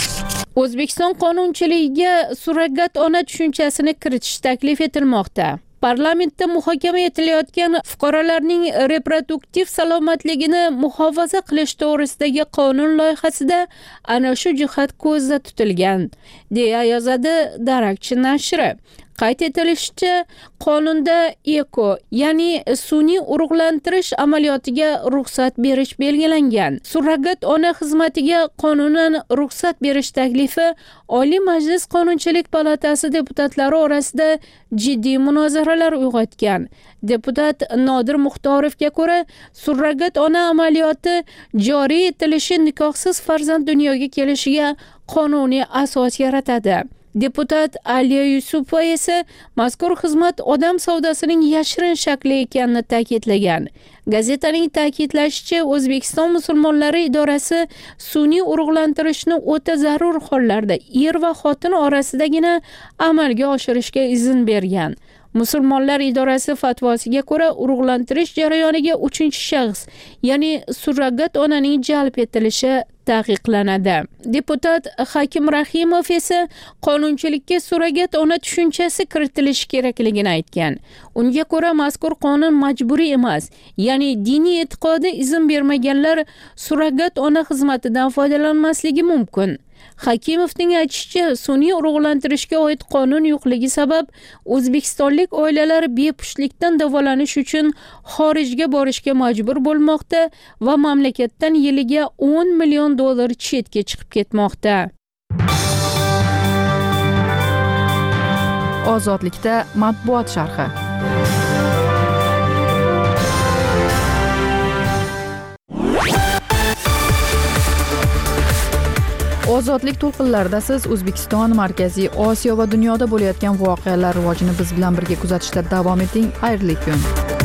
J: O'zbekiston qonunchiligiga surrogat ona tushunchasini kiritish taklif etilmoqda. Parlamentda muhokama etilayotgan fuqarolarning reproduktiv salomatligini muhofaza qilish to'g'risidagi qonun loyihasida ana shu jihat ko'zda tutilgan, deya yozadi Darakchi nashri. Qayd etilishicha, qonunda eko, ya'ni sun'iy urug'lantirish amaliyotiga ruxsat berish belgilangan. Surrogat ona xizmatiga qonunan ruxsat berish taklifi Oliy Majlis Qonunchilik palatasi deputatlari orasida jiddiy munozaralar uyg'otgan. Deputat Nodir Muxtorovga ko'ra, surrogat ona amaliyoti joriy etilishi nikohsiz farzand dunyoga kelishiga qonuniy asos yaratadi. Deputat Aliya Yusupova esa mazkur xizmat odam savdosining yashirin shakli ekanini ta'kidlagan. Gazetaning ta'kidlashicha, O'zbekiston musulmonlari idorasi sun'iy urug'lantirishni o'ta zarur hollarda er va xotin orasidagina amalga oshirishga izn bergan. Musulmonlar idorasi fatvosiga ko'ra, urug'lantirish jarayoniga uchinchi shaxs, ya'ni surrogat onaning jalb etilishi taqiqlanadi. Deputat Hakim Rahimov esa qonunchilikka surrogat ona tushunchasi kiritilishi kerakligini aytgan. Unga ko'ra, mazkur qonun majburiy emas, ya'ni diniy e'tiqodi izn bermaganlar surrogat ona xizmatidan foydalanmasligi mumkin. Hakimovning aytishicha, sun'iy urug'lantirishga oid qonun yo'qligi sabab o'zbekistonlik oilalar bepushtlikdan davolanish uchun xorijga borishga majbur bo'lmoqda va mamlakatdan yiliga o'n million dollar chetga chiqib ketmoqda.
A: Ozodlikda matbuot sharhi. Ozodlik to'lqinlarida siz O'zbekiston, Markaziy Osiyo va dunyoda bo'layotgan voqealar rivojini biz bilan birga kuzatishda davom eting. Xayrli kun.